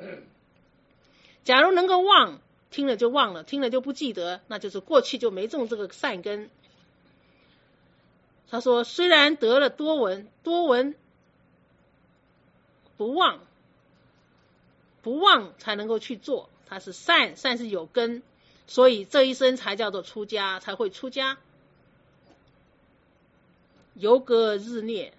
假如能够忘，听了就忘了，听了就不记得，那就是过去就没种这个善根。他说虽然得了多闻，多闻不忘，不忘才能够去做，它是善，善是有根，所以这一生才叫做出家，才会出家。犹隔日孽。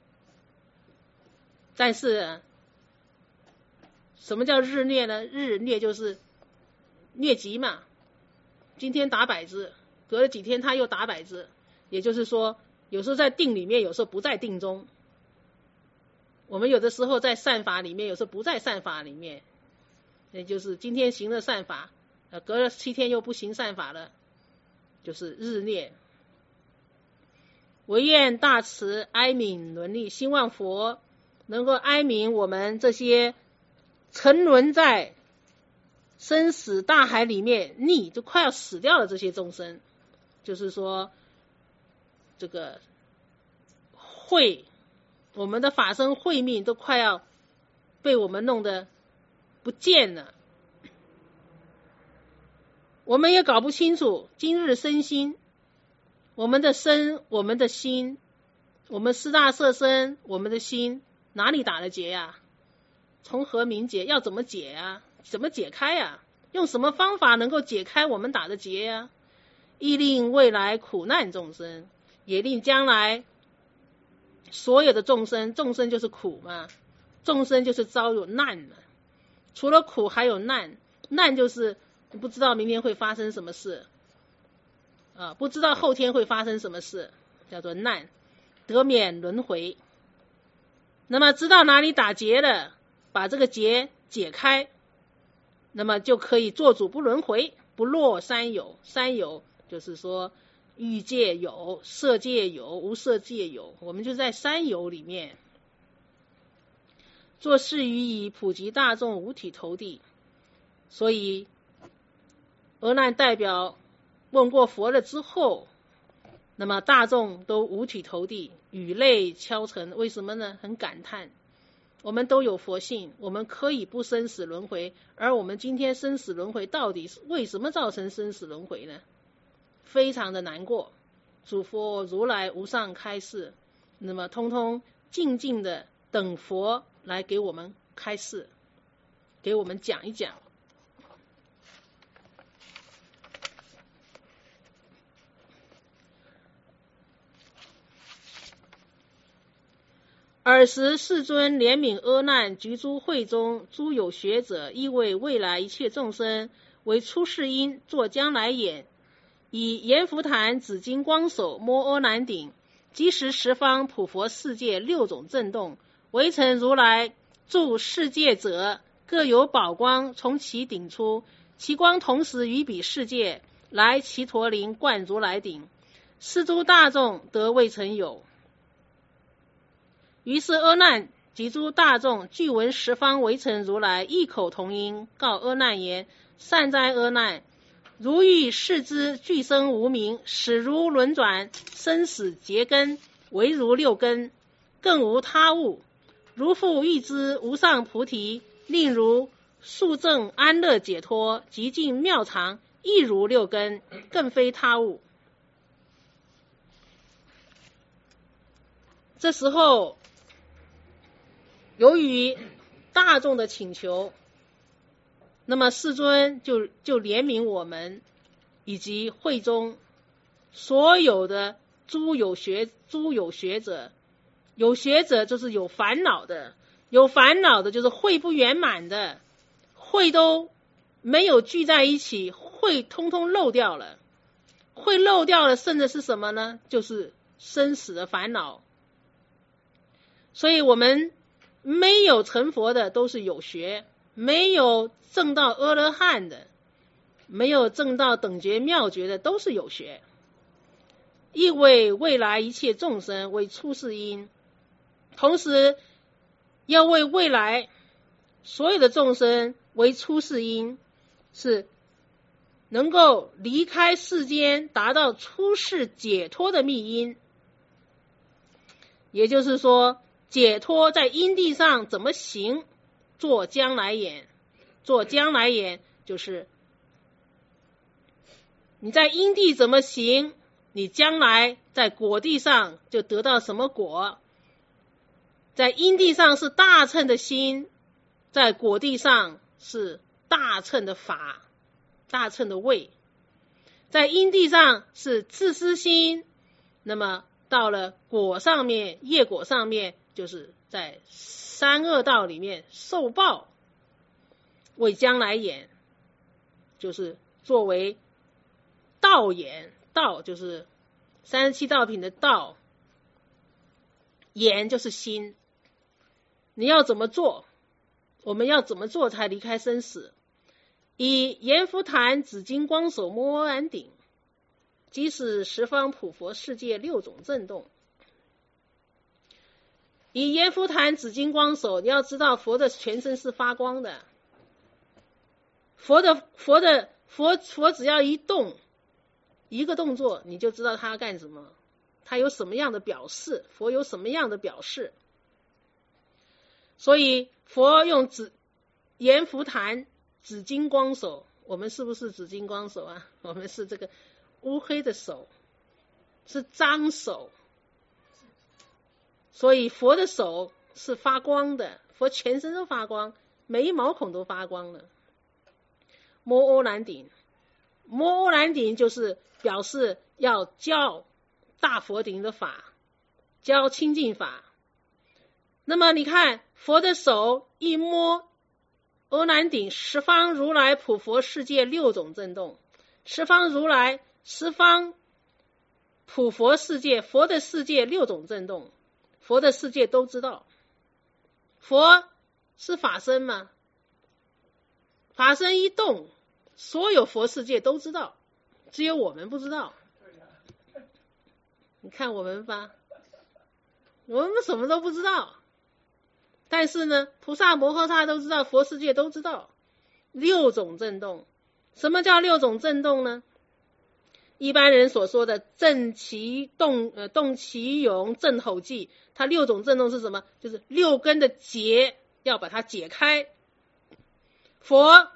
但是什么叫日孽呢？日孽就是疟疾嘛，今天打百只，隔了几天他又打百只，也就是说有时候在定里面，有时候不在定中。我们有的时候在善法里面，有时候不在善法里面，也就是今天行了善法，呃，隔了七天又不行善法了，就是日孽。唯愿大慈哀悯伦理，希望佛能够哀悯我们这些沉沦在生死大海里面溺就快要死掉了这些众生，就是说这个慧我们的法身慧命都快要被我们弄得不见了，我们也搞不清楚今日身心，我们的身，我们的心，我们四大色身，我们的心哪里打了结呀？从何明解？要怎么解呀？怎么解开呀？用什么方法能够解开我们打的结呀？亦令未来苦难众生，也令将来所有的众生，众生就是苦嘛，众生就是遭有难嘛，除了苦还有难，难就是不知道明天会发生什么事啊，不知道后天会发生什么事，叫做难，得免轮回。那么知道哪里打结了，把这个结解开，那么就可以做主不轮回，不落三有。三有就是说欲界有，色界有，无色界有，我们就在三有里面做事予以普及大众五体投地。所以阿难代表问过佛了之后，那么大众都五体投地，语泪敲成。为什么呢？很感叹，我们都有佛性，我们可以不生死轮回，而我们今天生死轮回到底是为什么造成生死轮回呢？非常的难过。主佛如来无上开示，那么通通静静的等佛来给我们开示，给我们讲一讲。尔时世尊怜悯阿难及诸会中诸有学者，亦为未来一切众生为出世因，作将来眼，以阎浮檀紫金光手摸阿难顶，即时十方普佛世界六种震动，围城如来住世界者，各有宝光从其顶出，其光同时于彼世界来其陀林灌如来顶，是诸大众得未曾有。于是阿难及诸大众俱闻十方围城如来异口同音，告阿难言：善哉阿难，如欲视之俱生无明，始如轮转，生死结根，唯如六根，更无他物。如复欲知无上菩提，令如速证安乐解脱，极尽妙常，亦如六根，更非他物。这时候由于大众的请求，那么世尊就就怜悯我们以及会中所有的诸有学诸有学者。有学者就是有烦恼的， 有烦恼的就是慧不圆满的，慧都没有聚在一起，慧通通漏掉了。慧漏掉了，剩的是什么呢？就是生死的烦恼。所以我们没有成佛的都是有学，没有证到阿罗汉的，没有证到等觉妙觉的都是有学。亦为未来一切众生为出世因，同时要为未来所有的众生为出世因，是能够离开世间达到出世解脱的密因。也就是说，解脱在因地上怎么行，做将来眼。做将来眼就是你在因地怎么行，你将来在果地上就得到什么果。在因地上是大乘的心，在果地上是大乘的法，大乘的位。在因地上是自私心，那么到了果上面，业果上面，就是在三恶道里面受报，为将来眼，就是作为道眼。道就是三十七道品的道，眼就是心。你要怎么做？我们要怎么做才离开生死？以阎浮檀紫金光手摸阿难顶，即使十方普佛世界六种震动。以阎浮檀紫金光手，你要知道佛的全身是发光的，佛的佛的佛佛只要一动一个动作，你就知道他要干什么，他有什么样的表示，佛有什么样的表示。所以佛用紫阎浮檀紫金光手，我们是不是紫金光手啊？我们是这个乌黑的手，是脏手。所以佛的手是发光的，佛全身都发光，每一毛孔都发光了。摸阿难顶，摸阿难顶就是表示要教大佛顶的法，教清净法。那么你看佛的手一摸阿难顶，十方如来普佛世界六种震动。十方如来十方普佛世界，佛的世界六种震动，佛的世界都知道。佛是法身嘛，法身一动，所有佛世界都知道，只有我们不知道。你看我们吧，我们什么都不知道，但是呢，菩萨摩诃萨都知道，佛世界都知道。六种震动，什么叫六种震动呢？一般人所说的正其动呃动其勇震吼技，它六种震动是什么？就是六根的结要把它解开。佛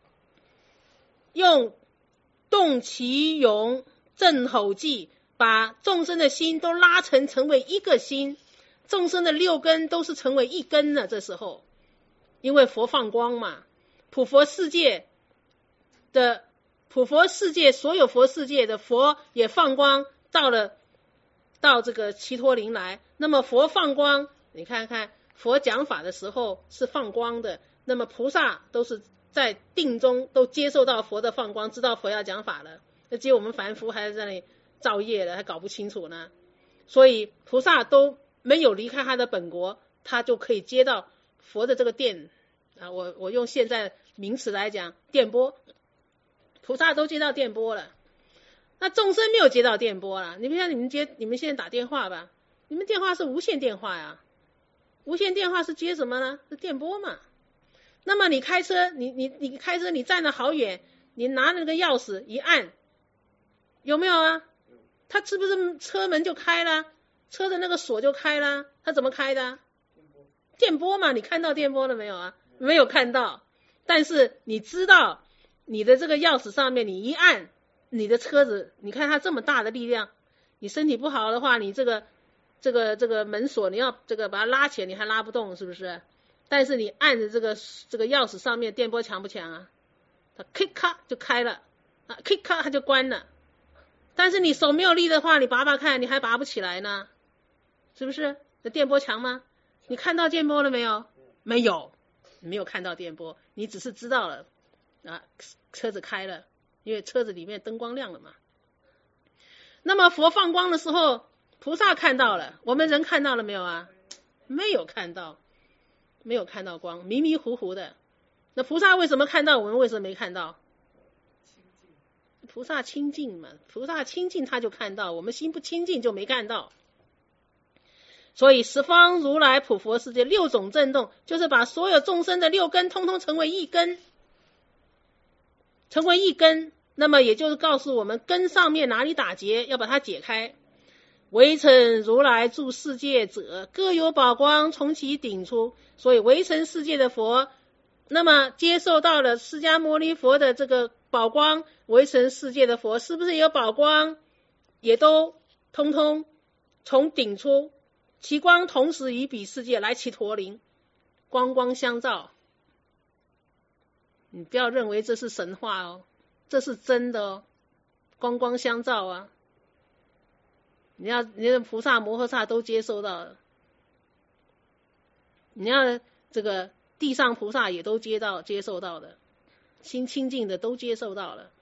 用动其勇震吼技，把众生的心都拉成成为一个心，众生的六根都是成为一根了。这时候因为佛放光嘛，普佛世界的普佛世界所有佛世界的佛也放光，到了到这个祇陀林来。那么佛放光，你看看佛讲法的时候是放光的，那么菩萨都是在定中都接受到佛的放光，知道佛要讲法了。那只有我们凡夫还在那里造业了，还搞不清楚呢。所以菩萨都没有离开他的本国，他就可以接到佛的这个电啊，我我用现在名词来讲，电波。菩萨都接到电波了，那众生没有接到电波了。你们像你们接，你们现在打电话吧，你们电话是无线电话呀，无线电话是接什么呢？是电波嘛。那么你开车，你你你开车，你站得好远，你拿那个钥匙一按，有没有啊？它是不是车门就开了？车的那个锁就开了？它怎么开的？电波嘛。你看到电波了没有啊？没有看到，但是你知道。你的这个钥匙上面你一按，你的车子，你看它这么大的力量，你身体不好的话，你这个这个这个门锁你要这个把它拉起来，你还拉不动，是不是？但是你按着这个这个钥匙上面电波强不强啊？它咔咔就开了啊，咔咔它就关了。但是你手没有力的话，你拔拔看，你还拔不起来呢，是不是？那电波强吗？你看到电波了没有？ 没有，你没有看到电波，你只是知道了啊，车子开了，因为车子里面灯光亮了嘛。那么佛放光的时候，菩萨看到了，我们人看到了没有啊？没有看到，没有看到光，迷迷糊糊的。那菩萨为什么看到，我们为什么没看到？菩萨清净嘛，菩萨清净他就看到，我们心不清净就没看到。所以十方如来普佛世界六种震动，就是把所有众生的六根通通成为一根，成为一根。那么也就是告诉我们，根上面哪里打结，要把它解开。微尘如来住世界者，各有宝光从其顶出。所以微尘世界的佛，那么接受到了释迦牟尼佛的这个宝光，微尘世界的佛是不是有宝光，也都通通从顶出，其光同时以彼世界来其陀灵，光光相照。你不要认为这是神话哦，这是真的哦，光光相照啊。你要你的菩萨摩诃萨都接受到了，你要这个地上菩萨也都接到接受到的，心清净的都接受到了。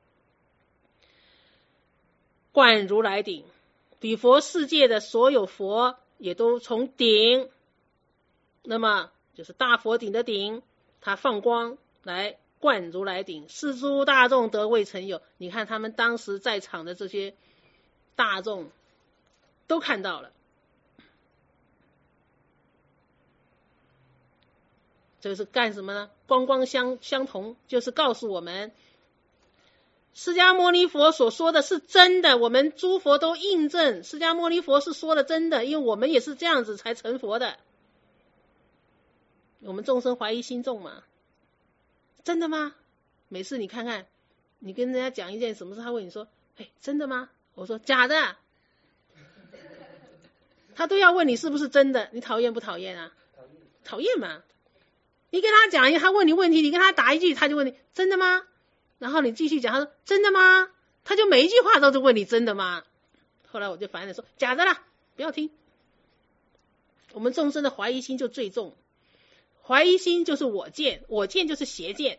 观如来顶，彼佛世界的所有佛也都从顶，那么就是大佛顶的顶，它放光来观如来顶，是诸大众得未曾有。你看他们当时在场的这些大众都看到了，这是干什么呢？光光相相同，就是告诉我们释迦牟尼佛所说的是真的，我们诸佛都印证释迦牟尼佛是说的真的，因为我们也是这样子才成佛的。我们众生怀疑心重嘛，真的吗？每次你看看，你跟人家讲一件什么事，他问你说，哎，真的吗？我说假的，他都要问你是不是真的，你讨厌不讨厌啊？讨厌嘛。你跟他讲一，他问你问题，你跟他答一句，他就问你真的吗？然后你继续讲，他说真的吗？他就每一句话都是问你真的吗？后来我就烦了，说假的啦，不要听。我们众生的怀疑心就最重，怀疑心就是我见，我见就是邪见。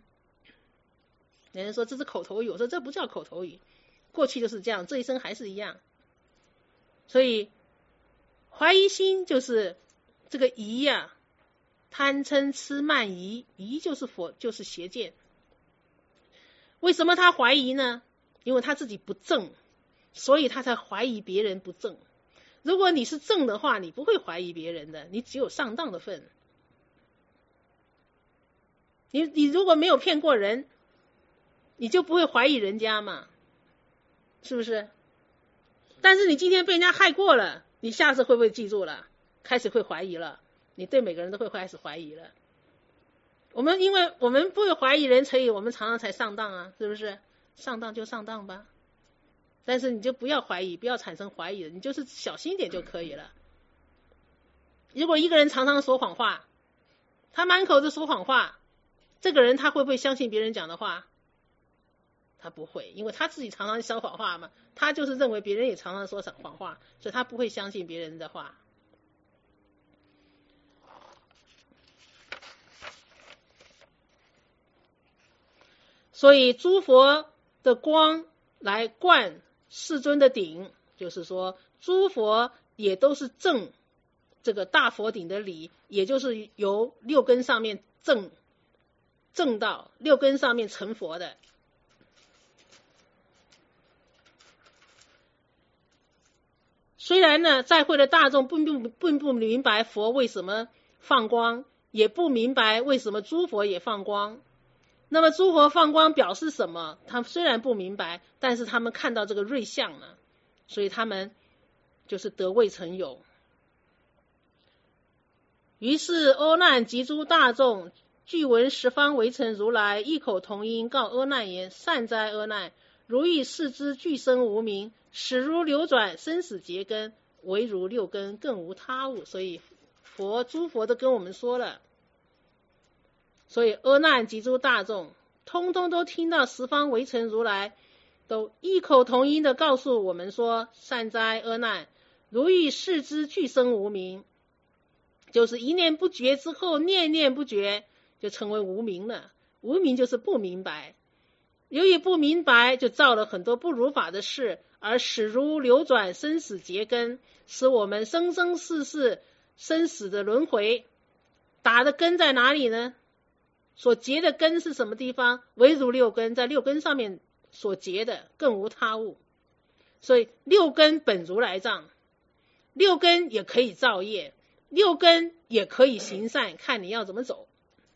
人家说这是口头语，我说这不叫口头语，过去就是这样，这一生还是一样。所以怀疑心就是这个疑呀、啊，贪嗔痴慢疑，疑就是佛，就是邪见。为什么他怀疑呢？因为他自己不正，所以他才怀疑别人不正。如果你是正的话，你不会怀疑别人的，你只有上当的份。你你如果没有骗过人，你就不会怀疑人家嘛，是不是？但是你今天被人家害过了，你下次会不会记住了？开始会怀疑了，你对每个人都会开始怀疑了。我们因为我们不会怀疑人，所以我们常常才上当啊，是不是？上当就上当吧，但是你就不要怀疑，不要产生怀疑了，你就是小心一点就可以了。如果一个人常常说谎话，他满口子说谎话，这个人他会不会相信别人讲的话？他不会，因为他自己常常说谎话嘛，他就是认为别人也常常说谎话，所以他不会相信别人的话。所以诸佛的光来灌世尊的顶，就是说诸佛也都是正这个大佛顶的理，也就是由六根上面正正到六根上面成佛的。虽然呢，在会的大众并不并不明白佛为什么放光，也不明白为什么诸佛也放光。那么诸佛放光表示什么？他们虽然不明白，但是他们看到这个瑞相了，所以他们就是得未曾有。于是阿难及诸大众具闻十方微尘如来异口同音告阿难言：善哉阿难，如欲视之俱生无明，始如流转生死结根，唯如六根更无他物。所以佛诸佛都跟我们说了，所以阿难及诸大众通通都听到十方微尘如来都异口同音的告诉我们说：善哉阿难，如欲视之俱生无明， 就是一念不觉之后，念念不觉就成为无明了。无明就是不明白，由于不明白，就造了很多不如法的事，而使如流转生死结根，使我们生生世世生死的轮回。打的根在哪里呢？所结的根是什么地方？唯如六根，在六根上面所结的，更无他物。所以六根本如来藏，六根也可以造业，六根也可以行善，看你要怎么走。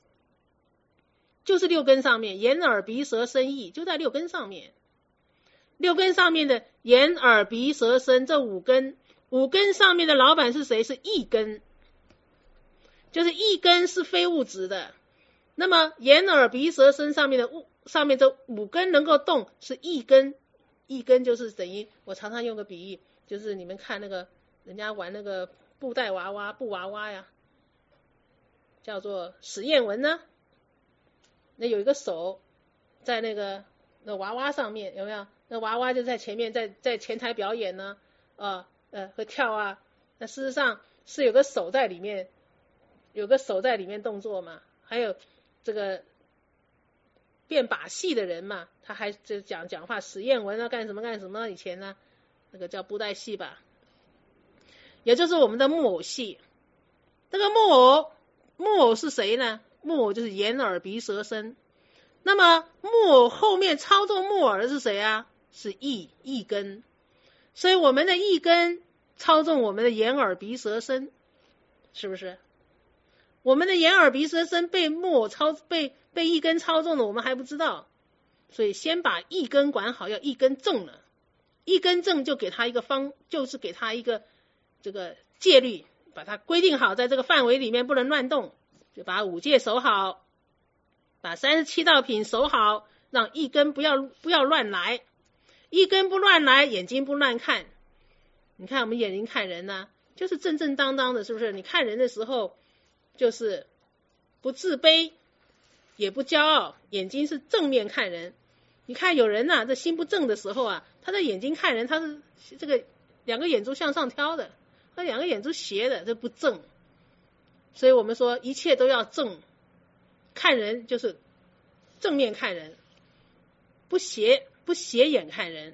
就是六根上面，眼耳鼻舌身意就在六根上面。六根上面的眼耳鼻舌身这五根，五根上面的老板是谁？是意根，就是意根是非物质的。那么眼耳鼻舌身上面的物，上面这五根能够动是意根，意根就是等于我常常用个比喻，就是你们看那个人家玩那个布袋娃娃、布娃娃呀，叫做史艳文呢。那有一个手在那个那娃娃上面，有没有？那娃娃就在前面，在在前台表演呢，呃呃会跳啊。那事实上是有个手在里面，有个手在里面动作嘛。还有这个变把戏的人嘛，他还就讲讲话，史艳文啊干什么干什么。以前呢，那个叫布袋戏吧，也就是我们的木偶戏。这个木偶，木偶是谁呢？木偶就是眼耳鼻舌身。那么木偶后面操纵木耳的是谁啊？是意，意根。所以我们的意根操纵我们的眼耳鼻舌身，是不是？我们的眼耳鼻舌身被木偶操被被意根操纵的，我们还不知道。所以先把意根管好，要意根正了。意根正就给他一个方，就是给他一个这个戒律，把它规定好，在这个范围里面不能乱动。就把五戒守好，把三十七道品守好，让一根不要不要乱来，一根不乱来，眼睛不乱看。你看我们眼睛看人呢、啊，就是正正当当的，是不是？你看人的时候，就是不自卑，也不骄傲，眼睛是正面看人。你看有人呐、啊，这心不正的时候啊，他的眼睛看人，他是这个两个眼珠向上挑的，他两个眼珠斜的，这不正。所以我们说一切都要正，看人就是正面看人，不斜不斜眼看人，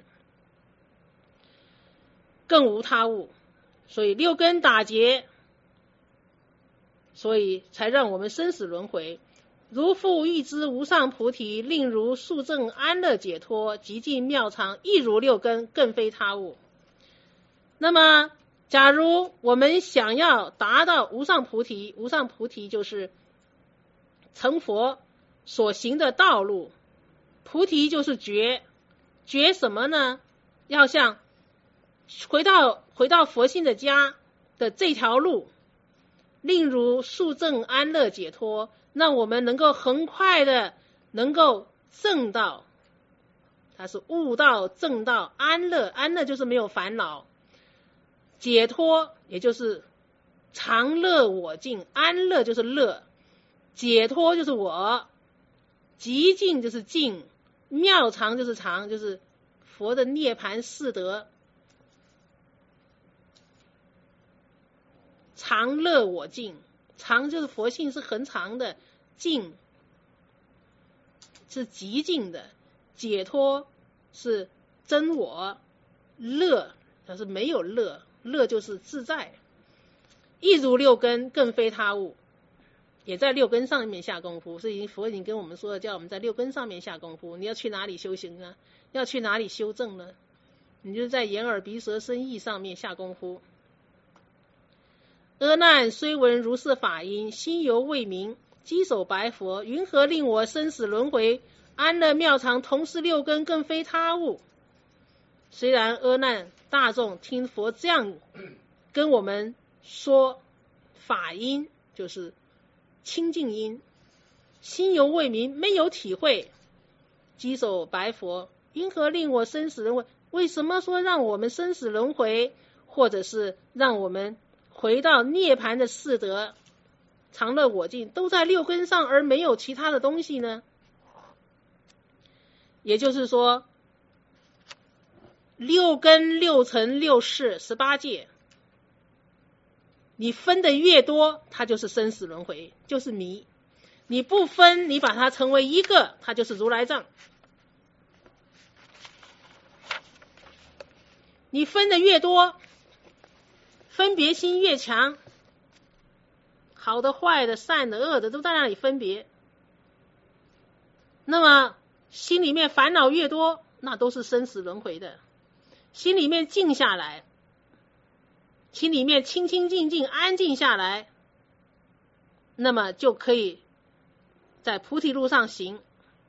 更无他物。所以六根打结，所以才让我们生死轮回。如复欲知无上菩提，令如速证安乐解脱，极尽妙常，亦如六根，更非他物。那么假如我们想要达到无上菩提，无上菩提就是成佛所行的道路，菩提就是觉，觉什么呢？要像回到回到佛性的家的这条路，令如速证安乐解脱，让我们能够很快的能够证到，它是悟道证道安乐，安乐就是没有烦恼，解脱也就是常乐我净，安乐就是乐，解脱就是我，极尽就是尽，妙常就是常，就是佛的涅槃四德，常乐我净，常就是佛性是恒常的，净是极尽的，解脱是真我，乐它是没有乐，乐就是自在，亦如六根，更非他物，也在六根上面下功夫。所以佛已经跟我们说了，叫我们在六根上面下功夫。你要去哪里修行呢？要去哪里修正呢？你就在眼耳鼻舌身意上面下功夫。阿难虽闻如是法音，心犹未明，稽首白佛，云何令我生死轮回？安乐妙常，同是六根，更非他物。虽然阿难大众听佛这样跟我们说法音，就是清净音，心犹未明，没有体会，稽首白佛，因何令我生死轮回？为什么说让我们生死轮回，或者是让我们回到涅槃的四德，常乐我净，都在六根上，而没有其他的东西呢？也就是说，六根、六尘、六识、十八界， 你分的越多，它就是生死轮回，就是迷。你不分，你把它成为一个，它就是如来藏。你分的越多，分别心越强，好的、坏的、善的、恶的都在那里分别。那么心里面烦恼越多，那都是生死轮回的。心里面静下来，心里面清清静静安静下来，那么就可以在菩提路上行。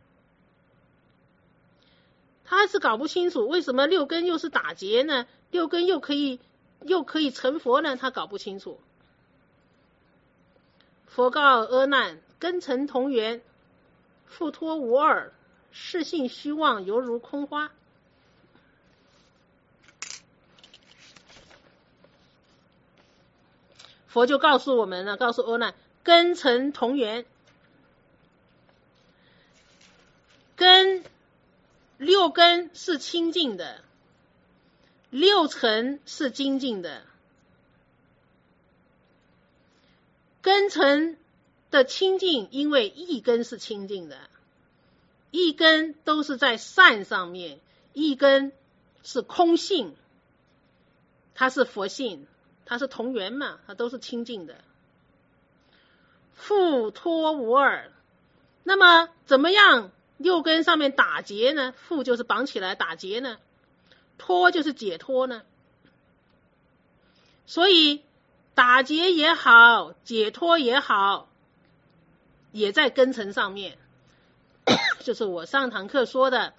他是搞不清楚为什么六根又是打结呢？六根又可以又可以成佛呢？他搞不清楚。佛告阿难：根尘同源，复脱无二，是性虚妄，犹如空花。佛就告诉我们了，告诉阿难，根尘同源，根六根是清净的，六尘是精进的。根尘的清净，因为一根是清净的，一根都是在善上面，一根是空性，它是佛性，它是同源嘛，它都是清净的。复脱无二，那么怎么样六根上面打结呢？复就是绑起来打结呢，脱就是解脱呢。所以打结也好，解脱也好，也在根尘上面。就是我上堂课说的，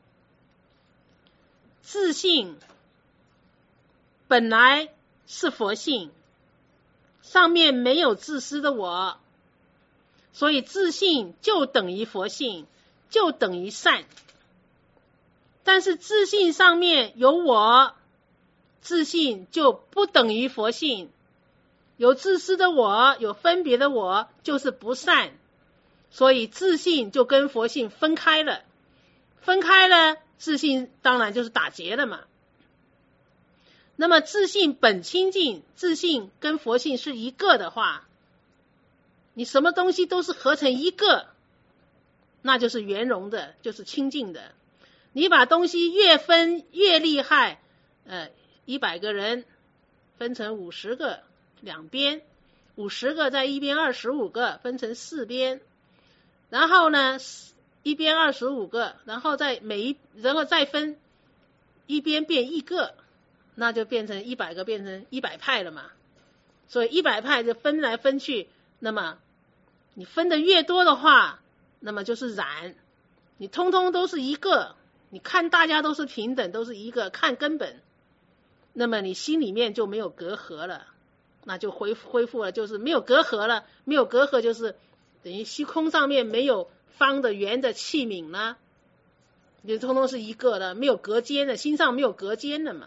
自性本来是佛性，上面没有自私的我，所以自性就等于佛性，就等于善。但是自性上面有我，自性就不等于佛性。有自私的我，有分别的我，就是不善，所以自性就跟佛性分开了。分开了，自性当然就是打结了嘛。那么自性本清净，自性跟佛性是一个的话，你什么东西都是合成一个，那就是圆融的，就是清净的。你把东西越分越厉害，呃，一百个人分成五十个两边，五十个在一边，二十五个分成四边，然后呢一边二十五个，然后再每一然后再分一边变一个，那就变成一百个，变成一百派了嘛。所以一百派就分来分去，那么你分的越多的话，那么就是染，你通通都是一个，你看大家都是平等，都是一个，看根本，那么你心里面就没有隔阂了，那就恢复恢复了，就是没有隔阂了。没有隔阂就是等于虚空上面没有方的圆的器皿了，你通通是一个的，没有隔间的，心上没有隔间的嘛。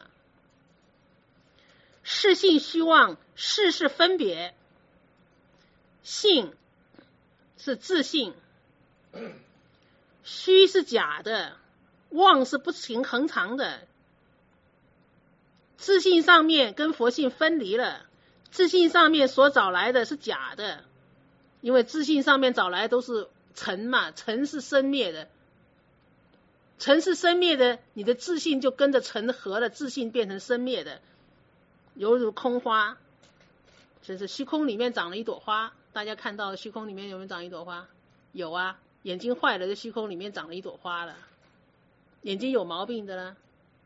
是性虚妄，是是分别，性是自性，虚是假的，妄是不行恒常的。自性上面跟佛性分离了，自性上面所找来的是假的，因为自性上面找来都是尘嘛，尘是生灭的，尘是生灭的，你的自性就跟着尘合了，自性变成生灭的，犹如空花。就是虚空里面长了一朵花，大家看到虚空里面有没有长一朵花？有啊，眼睛坏了，在虚空里面长了一朵花了，眼睛有毛病的啦。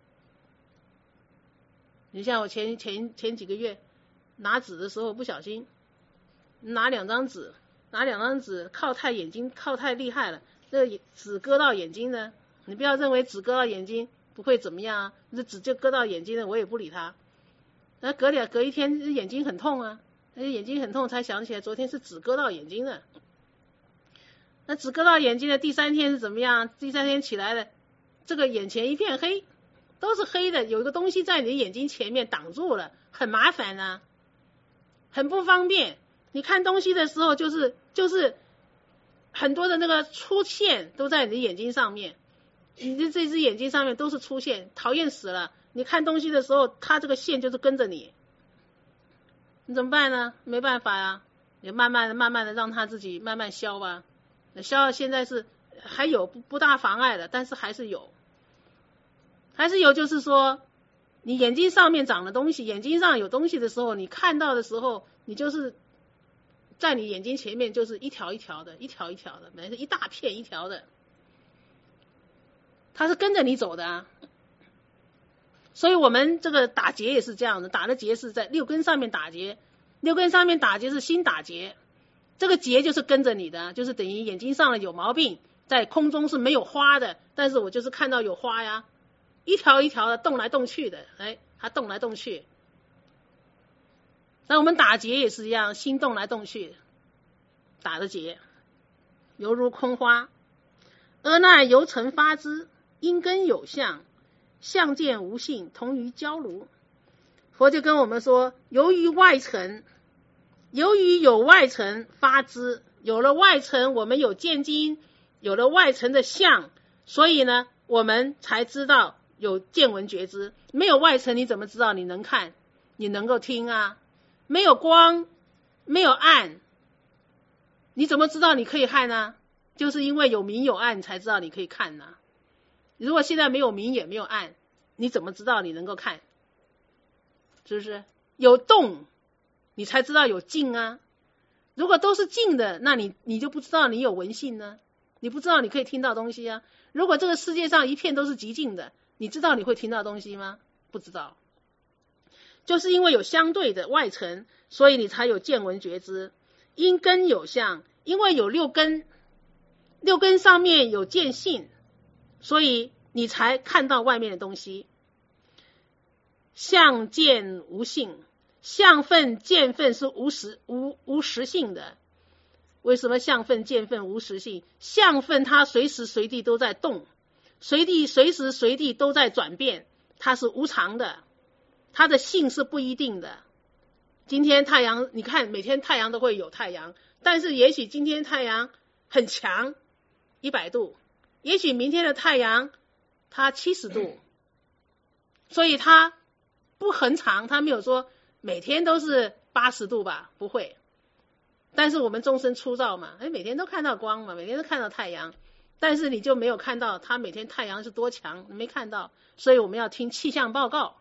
你像我前前前几个月拿纸的时候不小心拿两张纸，拿两张纸靠太眼睛靠太厉害了，这个纸割到眼睛呢，你不要认为纸割到眼睛不会怎么样啊，这纸就割到眼睛了，我也不理他。那隔两隔一天眼睛很痛啊，那眼睛很痛才想起来昨天是纸割到眼睛的。那纸割到眼睛的第三天是怎么样？第三天起来了，这个眼前一片黑，都是黑的，有一个东西在你的眼睛前面挡住了，很麻烦啊，很不方便。你看东西的时候就是就是很多的那个粗线都在你的眼睛上面，你的这只眼睛上面都是粗线，讨厌死了。你看东西的时候它这个线就是跟着你， 你怎么办呢？没办法呀，也慢慢的、慢慢的让它自己慢慢消吧。消现在是还有不不大妨碍的，但是还是有，还是有，就是说，你眼睛上面长的东西，眼睛上有东西的时候，你看到的时候，你就是在你眼睛前面就是一条一条的，一条一条的，没是一大片一条的，它是跟着你走的啊。所以我们这个打结也是这样的，打的结是在六根上面打结，六根上面打结是心打结，这个结就是跟着你的，就是等于眼睛上了有毛病，在空中是没有花的，但是我就是看到有花呀，一条一条的动来动去的，哎，它动来动去。那我们打结也是一样，心动来动去，打的结，犹如空花。阿那由尘发之，因根有相，相见无性，同于焦炉。佛就跟我们说，由于外尘，由于有外尘发之，有了外尘，我们有见精，有了外尘的相，所以呢，我们才知道有见闻觉知。没有外尘，你怎么知道你能看，你能够听啊？没有光，没有暗，你怎么知道你可以看呢？就是因为有明有暗，你才知道你可以看呢。如果现在没有明也没有暗，你怎么知道你能够看？是不是？有动，你才知道有静啊。如果都是静的，那你你就不知道你有闻性呢，你不知道你可以听到东西啊。如果这个世界上一片都是寂静的，你知道你会听到东西吗？不知道。就是因为有相对的外尘，所以你才有见闻觉知。因根有相，因为有六根，六根上面有见性，所以你才看到外面的东西。相见无性，相分见分是无实无无实性的。为什么相分见分无实性？相分它随时随地都在动，随地随时随地都在转变，它是无常的，它的性是不一定的。今天太阳，你看每天太阳都会有太阳，但是也许今天太阳很强，一百度，也许明天的太阳它七十度，所以它不恒常，它没有说每天都是八十度吧，不会。但是我们众生粗糙嘛，哎，每天都看到光嘛，每天都看到太阳，但是你就没有看到它每天太阳是多强，没看到，所以我们要听气象报告。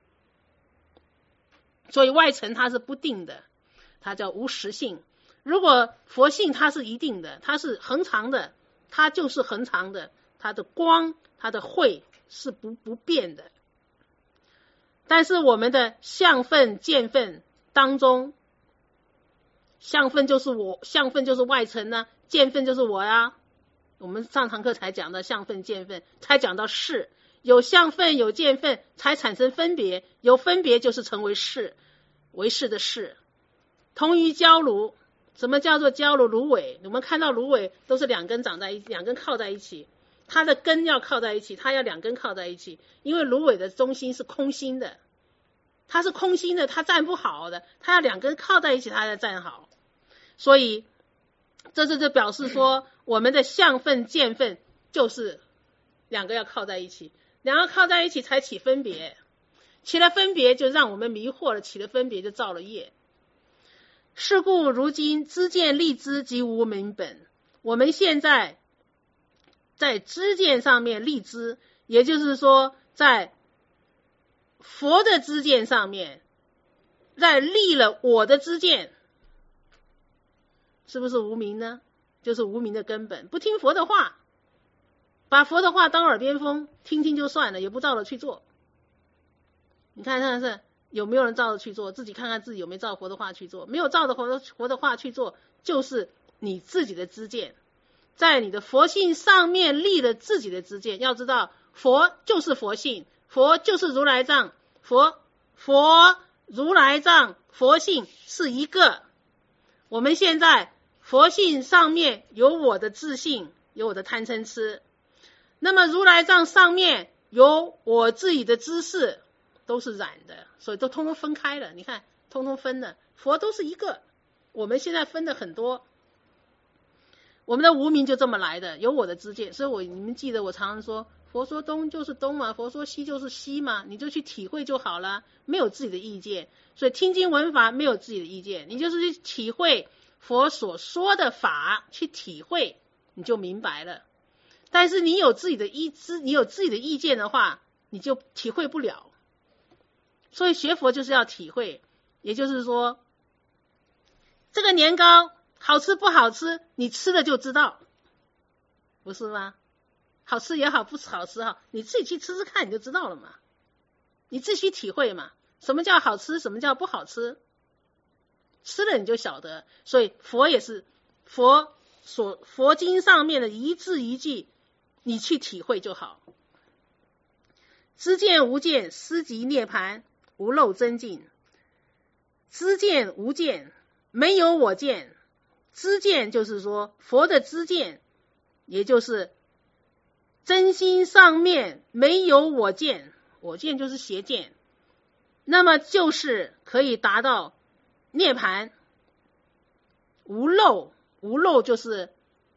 所以外尘它是不定的，它叫无实性。如果佛性它是一定的，它是恒常的，它就是恒常的，它的光它的慧是不不变的。但是我们的相分见分当中，相分就是我，相分就是外尘呢、啊，见分就是我呀。我们上堂课才讲到相分见分，才讲到事，有相分有见分才产生分别，有分别就是成为事，为事的事。同于焦炉，什么叫做焦炉？芦苇，我们看到芦苇都是两根长在一起，两根靠在一起，它的根要靠在一起，它要两根靠在一起，因为芦苇的中心是空心的，它是空心的，它站不好的，它要两根靠在一起，它才站好。所以这是就表示说，我们的相分见分就是两个要靠在一起，两个靠在一起才起分别，起了分别就让我们迷惑了，起了分别就造了业。是故如今知见立知即无明本，我们现在在知见上面立知，也就是说在佛的知见上面在立了我的知见，是不是无明呢？就是无明的根本，不听佛的话，把佛的话当耳边风，听听就算了，也不照着去做。你看看是有没有人照着去做，自己看看自己有没有照佛的话去做。没有照着佛的佛的话去做，就是你自己的知见，在你的佛性上面立了自己的知见。要知道佛就是佛性，佛就是如来藏，佛佛如来藏佛性是一个。我们现在佛性上面有我的自信，有我的贪嗔痴，那么如来藏上面有我自己的知识，都是染的，所以都通通分开了。你看通通分了，佛都是一个，我们现在分的很多。我们的无明就这么来的，有我的知见。所以我你们记得我常常说， 佛说东就是东嘛，佛说西就是西嘛，你就去体会就好了，没有自己的意见。所以听经闻法没有自己的意见，你就是去体会佛所说的法，去体会你就明白了。但是你有自己的意知，你有自己的意见的话，你就体会不了。所以学佛就是要体会，也就是说，这个年糕好吃不好吃，你吃了就知道，不是吗？好吃也好，不好吃哈，你自己去吃吃看，你就知道了嘛。你自己体会嘛，什么叫好吃，什么叫不好吃，吃了你就晓得。所以佛也是佛所佛经上面的一字一句，你去体会就好。知见无见，思即涅槃，无漏真境。知见无见，没有我见。知见就是说佛的知见，也就是真心上面没有我见，我见就是邪见，那么就是可以达到涅槃。无漏，无漏就是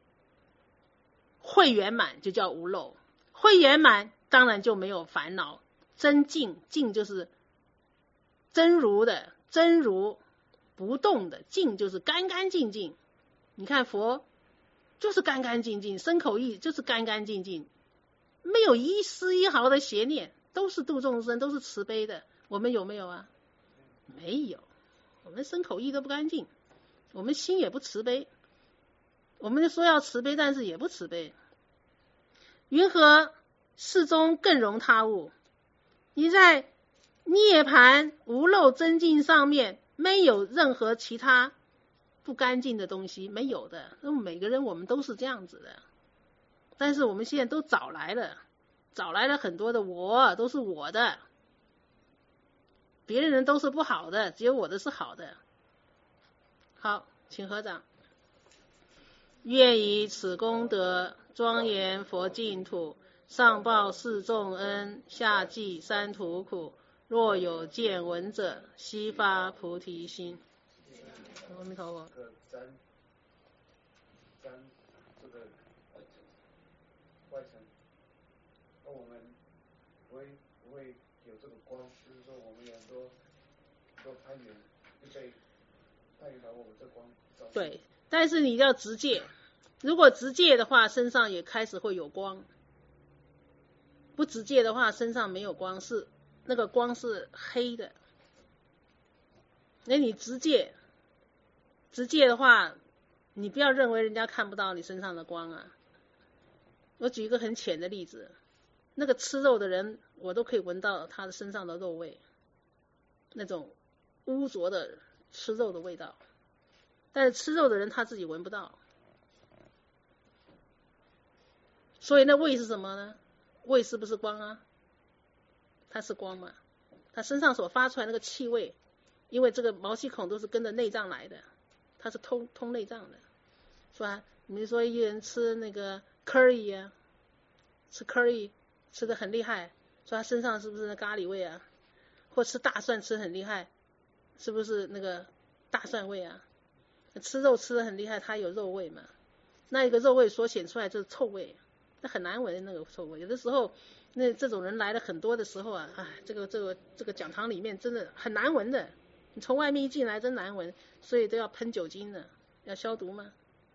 慧圆满，就叫无漏。慧圆满当然就没有烦恼。真净，净就是真如的，真如不动的，净就是干干净净。你看佛就是干干净净，身口意就是干干净净，没有一丝一毫的邪念，都是度众生，都是慈悲的。我们有没有啊？没有，我们身口意都不干净，我们心也不慈悲。我们说要慈悲，但是也不慈悲。云何世中更容他物？你在涅槃无漏真境上面没有任何其他不干净的东西，没有的。那么每个人我们都是这样子的，但是我们现在都找来了，找来了很多的我，都是我的，别人都是不好的，只有我的是好的。好，请合掌。愿以此功德庄严佛净土，上报四重恩，下济三途苦。若有见闻者，悉发菩提心。阿弥陀佛。 沾沾这个外层，那我们不会不会有这个光，就是说我们有很多多攀缘，就被攀缘到我们这光。 对，但是你要直戒，如果直戒的话，身上也开始会有光；不直戒的话，身上没有光，是那个光是黑的。那你直戒，直戒的话，你不要认为人家看不到你身上的光啊。我举一个很浅的例子，那个吃肉的人，我都可以闻到他的身上的肉味，那种污浊的吃肉的味道。但是吃肉的人他自己闻不到，所以那味是什么呢？味是不是光啊？它是光嘛，它身上所发出来那个气味，因为这个毛细孔都是跟着内脏来的，它是通通内脏的，是吧？你说一人吃那个 curry 啊，吃 curry 吃的很厉害，说他身上是不是那咖喱味啊？或吃大蒜吃很厉害，是不是那个大蒜味啊？吃肉吃的很厉害，它有肉味嘛？那一个肉味所显出来就是臭味，那很难闻的那个臭味。有的时候，那这种人来了很多的时候啊，哎，这个这个这个讲堂里面真的很难闻的，你从外面一进来真难闻，所以都要喷酒精的，要消毒嘛。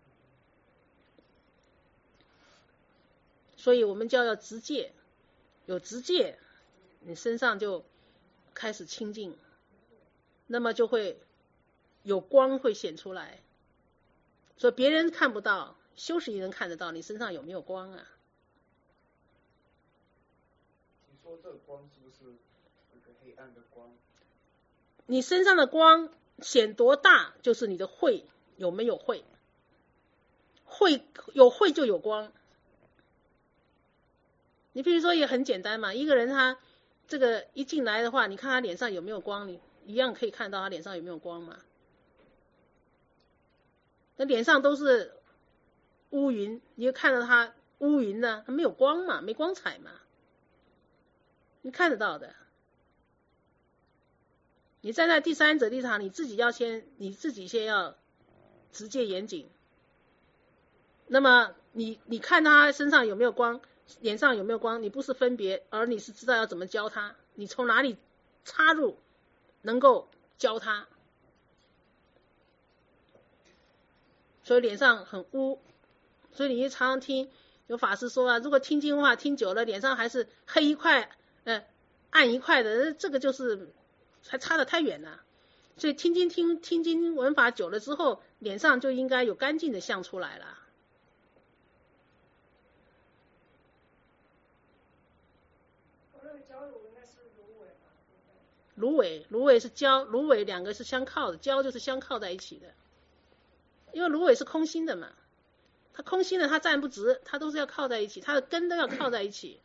所以我们就要直戒，有直戒，你身上就开始清净，那么就会有光会显出来，所以别人看不到，修行人看得到你身上有没有光啊？ 你说这个光是不是一个黑暗的光？ 你身上的光显多大，就是你的慧有没有慧，慧有慧就有光。你比如说也很简单嘛，一个人他这个一进来的话，你看他脸上有没有光，你一样可以看到他脸上有没有光嘛。那脸上都是乌云，你就看到他乌云呢，他没有光嘛，没光彩嘛，你看得到的。你站在第三者立场，你自己要先，你自己先要直戒严谨。那么你你看他身上有没有光， 脸上有没有光，你不是分别，而你是知道要怎么教他，你从哪里插入，能够教他。所以脸上很污，所以你常常听有法师说啊，如果听经话听久了，脸上还是黑一块，呃，暗一块的，这个就是还差得太远了。所以听经听听经闻法久了之后，脸上就应该有干净的相出来了。芦苇，芦苇是交，芦苇两个是相靠的，交就是相靠在一起的。因为芦苇是空心的嘛，它空心的它站不直，它都是要靠在一起，它的根都要靠在一起。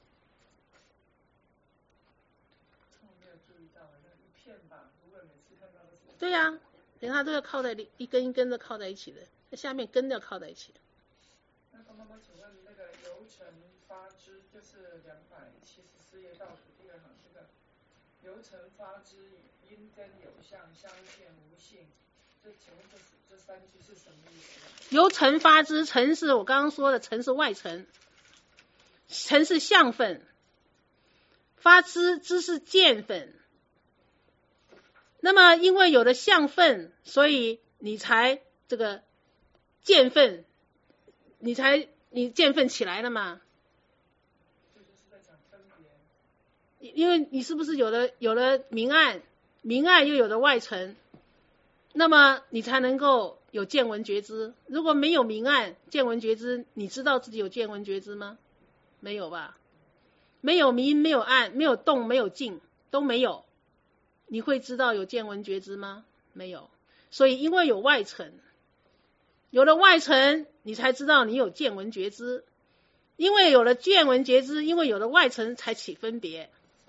对呀、啊，连它都要靠在一根一根的靠在一起的，那下面根都要靠在一起。 那个妈妈，请问那个由尘发之，就是两百七十四页倒数第二行这个由尘发之，因根有相，相见无性。这请问这这三句是什么意思？ 由尘发之，尘是我刚刚说的，尘是外尘，尘是相分，发之之是见分。那么因为有了相分，所以你才这个见分，你才你见分起来了嘛。 这就是在讲分别。 因为你是不是有了有了明暗，明暗又有了外尘，那么你才能够有见闻觉知。如果没有明暗见闻觉知，你知道自己有见闻觉知吗？没有吧？没有明没有暗，没有动没有静，都没有，你会知道有见闻觉知吗？没有。所以因为有外尘，有了外尘，你才知道你有见闻觉知。因为有了见闻觉知，因为有了外尘才起分别。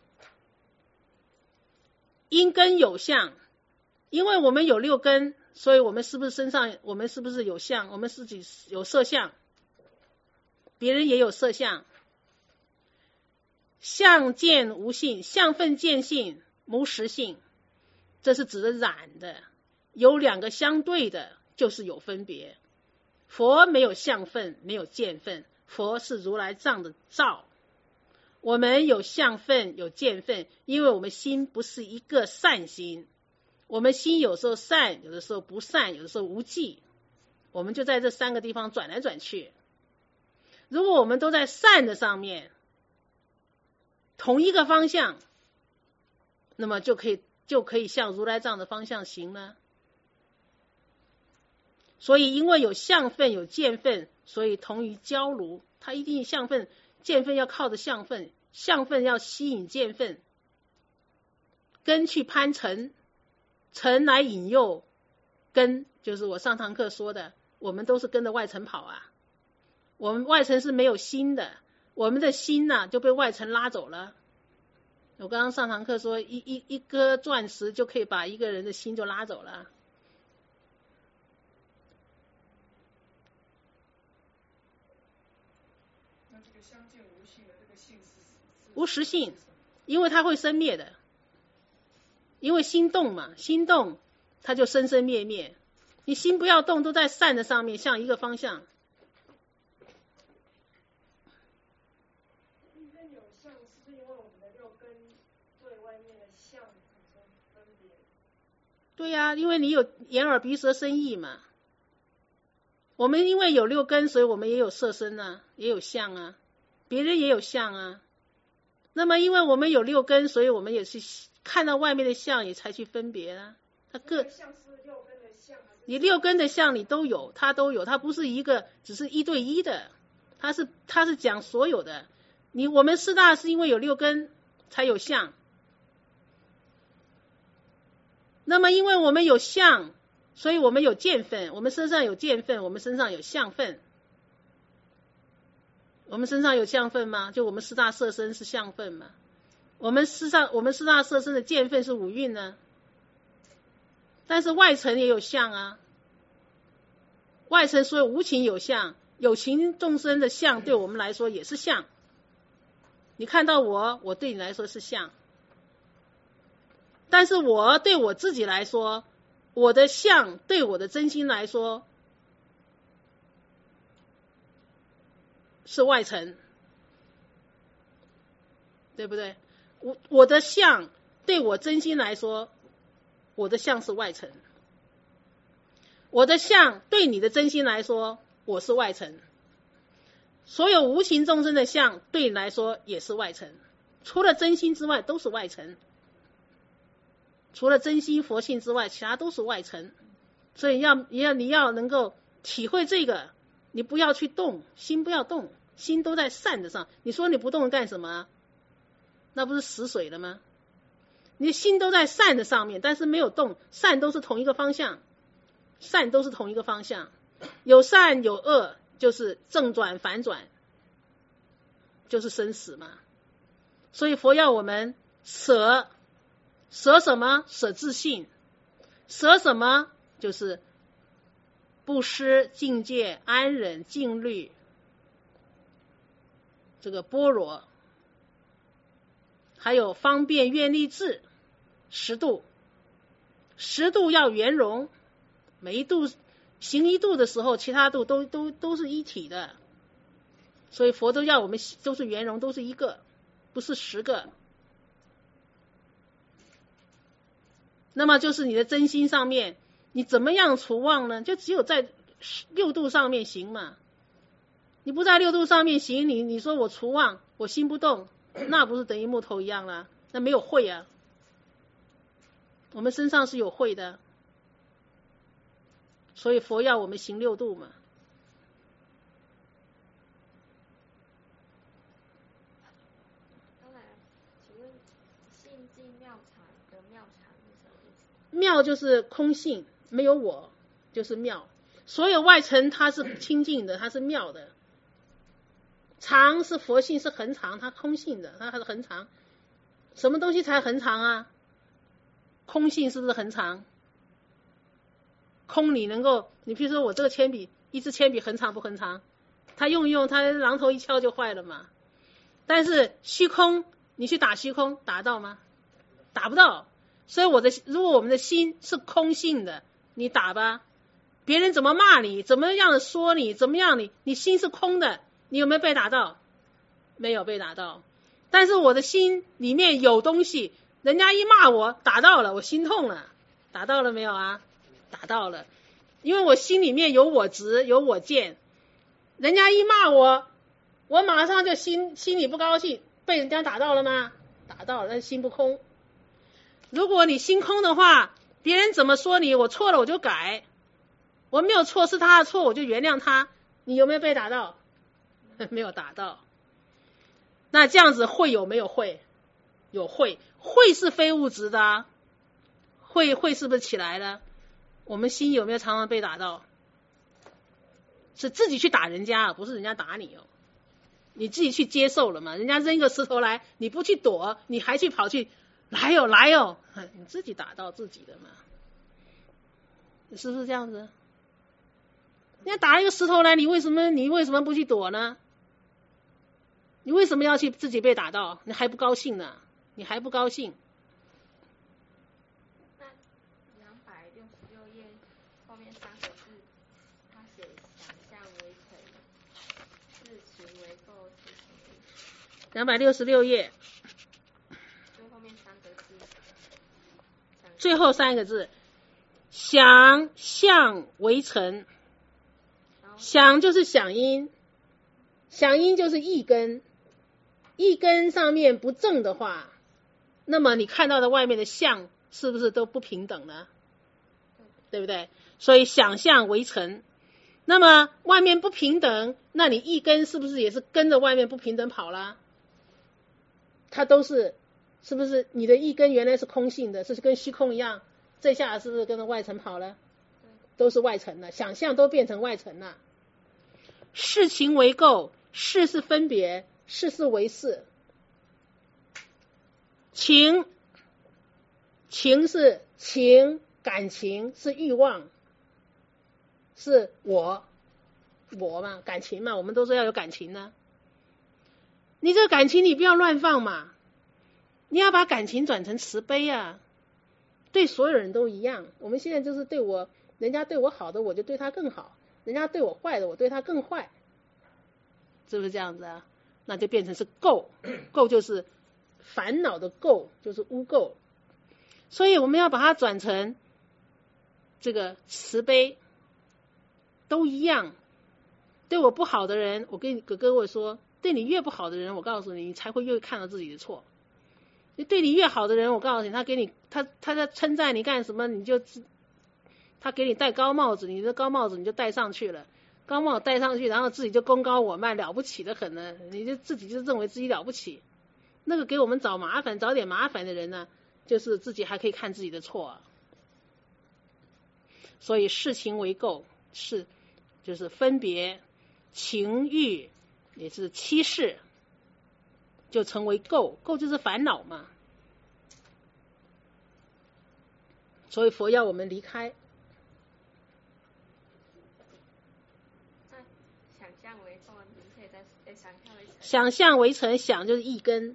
因根有相，因为我们有六根，所以我们是不是身上我们是不是有相？我们自己有色相，别人也有色相。相见无性，相分见性无实性，这是指的染的，有两个相对的就是有分别。佛没有相分，没有见分，佛是如来藏的照。我们有相分有见分，因为我们心不是一个善心，我们心有时候善，有的时候不善，有的时候无记，我们就在这三个地方转来转去。如果我们都在善的上面，同一个方向，那么就可以就可以向如来藏的方向行了。所以因为有相分有见分，所以同于交如，它一定相分见分要靠着相分，相分要吸引见分，根去攀尘，尘来引诱根，就是我上堂课说的，我们都是跟着外尘跑啊。我们外尘是没有心的，我们的心呢、啊、就被外尘拉走了。我刚刚上堂课说，一一一颗钻石就可以把一个人的心就拉走了。 那这个相见无性的这个性是无实性，因为它会生灭的，因为心动嘛，心动它就生生灭灭。你心不要动，都在善的上面，向一个方向。对呀、啊，因为你有眼耳鼻舌身意嘛。我们因为有六根，所以我们也有色身啊，也有相啊，别人也有相啊。那么因为我们有六根，所以我们也是看到外面的相也才去分别啊。它各你六根的相你都有，它都有，它不是一个只是一对一的，它是它是讲所有的。你我们四大是因为有六根才有相，那么因为我们有相，所以我们有见分，我们身上有见分，我们身上有相分。我们身上有相分吗？就我们四大色身是相分吗？我们四大我们四大色身的见分是五蕴呢。但是外尘也有相啊，外尘所有无情有相，有情众生的相对我们来说也是相。你看到我，我对你来说是相，但是我对我自己来说，我的相对我的真心来说是外尘， 对不对？我我的相对我真心来说，我的相是外层。我的相对你的真心来说，我是外层。所有无形众生的相对你来说也是外层，除了真心之外都是外层。除了真心佛性之外，其他都是外层。所以要要你要能够体会这个，你不要去动，心不要动，心都在善的上。你说你不动干什么？那不是死水了吗？你的心都在善的上面，但是没有动，善都是同一个方向，善都是同一个方向，有善有恶，就是正转反转，就是生死嘛。所以佛要我们舍，舍什么？舍自性。舍什么？就是布施、境界、安忍、静虑，这个般若，还有方便、愿力、智，十度。十度要圆融，每一度行一度的时候，其他度都都都是一体的。所以佛都要我们都是圆融，都是一个，不是十个。那么就是你的真心上面，你怎么样除妄呢？就只有在六度上面行嘛。你不在六度上面行，你你说我除妄，我心不动，那不是等于木头一样啦？那没有慧啊。我们身上是有慧的，所以佛要我们行六度嘛。妙就是空性，没有我就是妙。所有外层它是清净的，它是妙的。常是佛性，是恒常，它空性的，它还是恒常。什么东西才恒常啊？空性是不是恒常？空你能够，你比如说我这个铅笔，一支铅笔恒常不恒常？它用一用，它榔头一敲就坏了嘛。但是虚空，你去打虚空，打到吗？打不到。所以我的，如果我们的心是空性的，你打吧，别人怎么骂你，怎么样的说你，怎么样你，你心是空的，你有没有被打到？没有被打到。但是我的心里面有东西，人家一骂我，打到了，我心痛了，打到了没有啊？打到了，因为我心里面有我执，有我见，人家一骂我，我马上就心心里不高兴，被人家打到了吗？打到了，但是心不空。如果你心空的话，别人怎么说你，我错了我就改，我没有错是他的错，我就原谅他。你有没有被打到？没有打到。那这样子慧有没有慧？有慧，慧是非物质的啊。慧慧是不是起来了？我们心有没有常常被打到？是自己去打人家，不是人家打你哦。你自己去接受了嘛？人家扔一个石头来，你不去躲，你还去跑去来哟来哟，你自己打到自己的嘛，是不是这样子？人家打一个石头来，你为什么你为什么不去躲呢？你为什么要去自己被打到？你还不高兴呢？你还不高兴？ 那两百六十六页后面三个字，他写想象为成，事情为构，事情为成。 两百六十六页。最后三个字，想象为成。想就是响音，响音就是一根，一根上面不正的话，那么你看到的外面的相是不是都不平等呢？对不对？所以想象为成。那么外面不平等，那你一根是不是也是跟着外面不平等跑啦？它都是。是不是你的一根原来是空性的，是跟虚空一样，这下是不是跟着外层跑了？都是外层了，想象都变成外层了。事情为构，事是分别，事是为事。情，情是情，感情是欲望，是我，我嘛，感情嘛，我们都说要有感情呢。你这个感情你不要乱放嘛。你要把感情转成慈悲啊，对所有人都一样。我们现在就是对我，人家对我好的我就对他更好，人家对我坏的我对他更坏，是不是这样子啊？那就变成是构，构就是烦恼的垢，就是污垢。所以我们要把它转成这个慈悲，都一样。对我不好的人，我跟哥哥我说，对你越不好的人，我告诉你，你才会越看到自己的错。你对你越好的人，我告诉你，他给你他他在称赞你干什么，你就他给你戴高帽子，你的高帽子你就戴上去了，高帽戴上去，然后自己就功高我慢，了不起的很呢，你就自己就认为自己了不起。那个给我们找麻烦、找点麻烦的人呢，就是自己还可以看自己的错啊。所以视情为垢，是就是分别情欲，也是欺世，就成为垢，垢就是烦恼嘛。所以佛要我们离开。 想象为垢，你可以再再想象为尘。 想象为尘，想就是一根，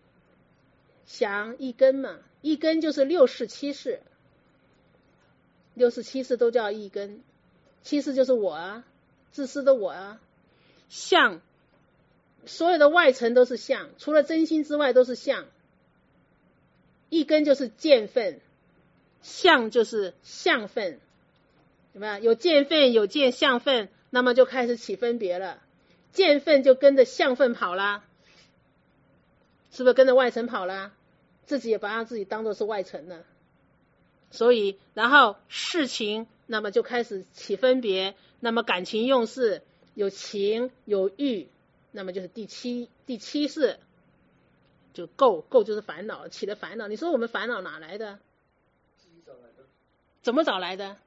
想一根嘛，一根就是六世七世，六世七世都叫一根，七世就是我啊，自私的我啊。相，所有的外尘都是相，除了真心之外都是相。一根就是见分，相就是相分，对吧？有见分有见相分，那么就开始起分别了。见分就跟着相分跑啦，是不是跟着外尘跑啦？自己也把自己当作是外尘了。所以然后事情，那么就开始起分别，那么感情用事，有情有欲，那么就是第七第七世，就垢，垢就是烦恼，起了烦恼。你说我们烦恼哪来的？ 自己找来的。 怎么找来的？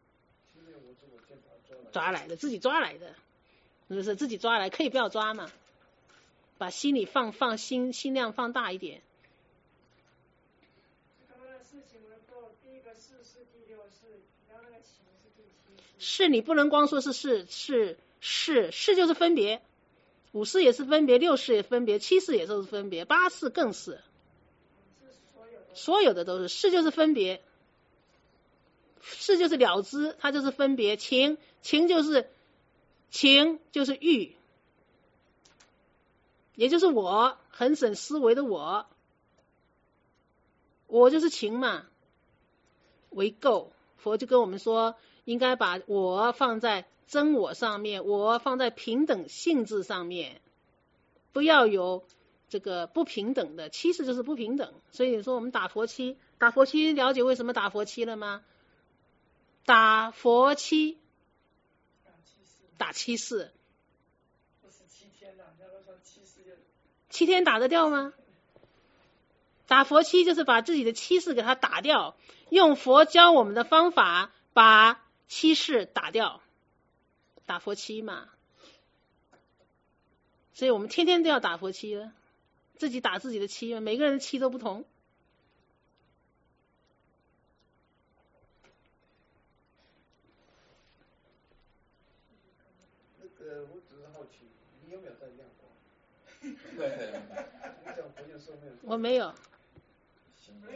我抓来的，自己抓来的，是不是自己抓来？可以不要抓嘛，把心里放放心心量放大一点。是你不能光说是是是是是就是分别，五世也是分别，六世也分别，七世也都是分别，八世更是，所有的都是是就是分别，是就是了知，它就是分别。情情就是情就是欲，也就是我很审思维的我，我就是情嘛，为垢。佛就跟我们说，应该把我放在真我上面，我放在平等性质上面，不要有这个不平等的，七世就是不平等。所以你说我们打佛七，打佛七了解为什么打佛七了吗？打佛七，打七世，七天打得掉吗？打佛七就是把自己的七世给它打掉，用佛教我们的方法把七世打掉，打佛七嘛。所以我们天天都要打佛七了，自己打自己的七，每个人的七都不同。 那个我只是好奇，你有没有在亮光？ 我没有。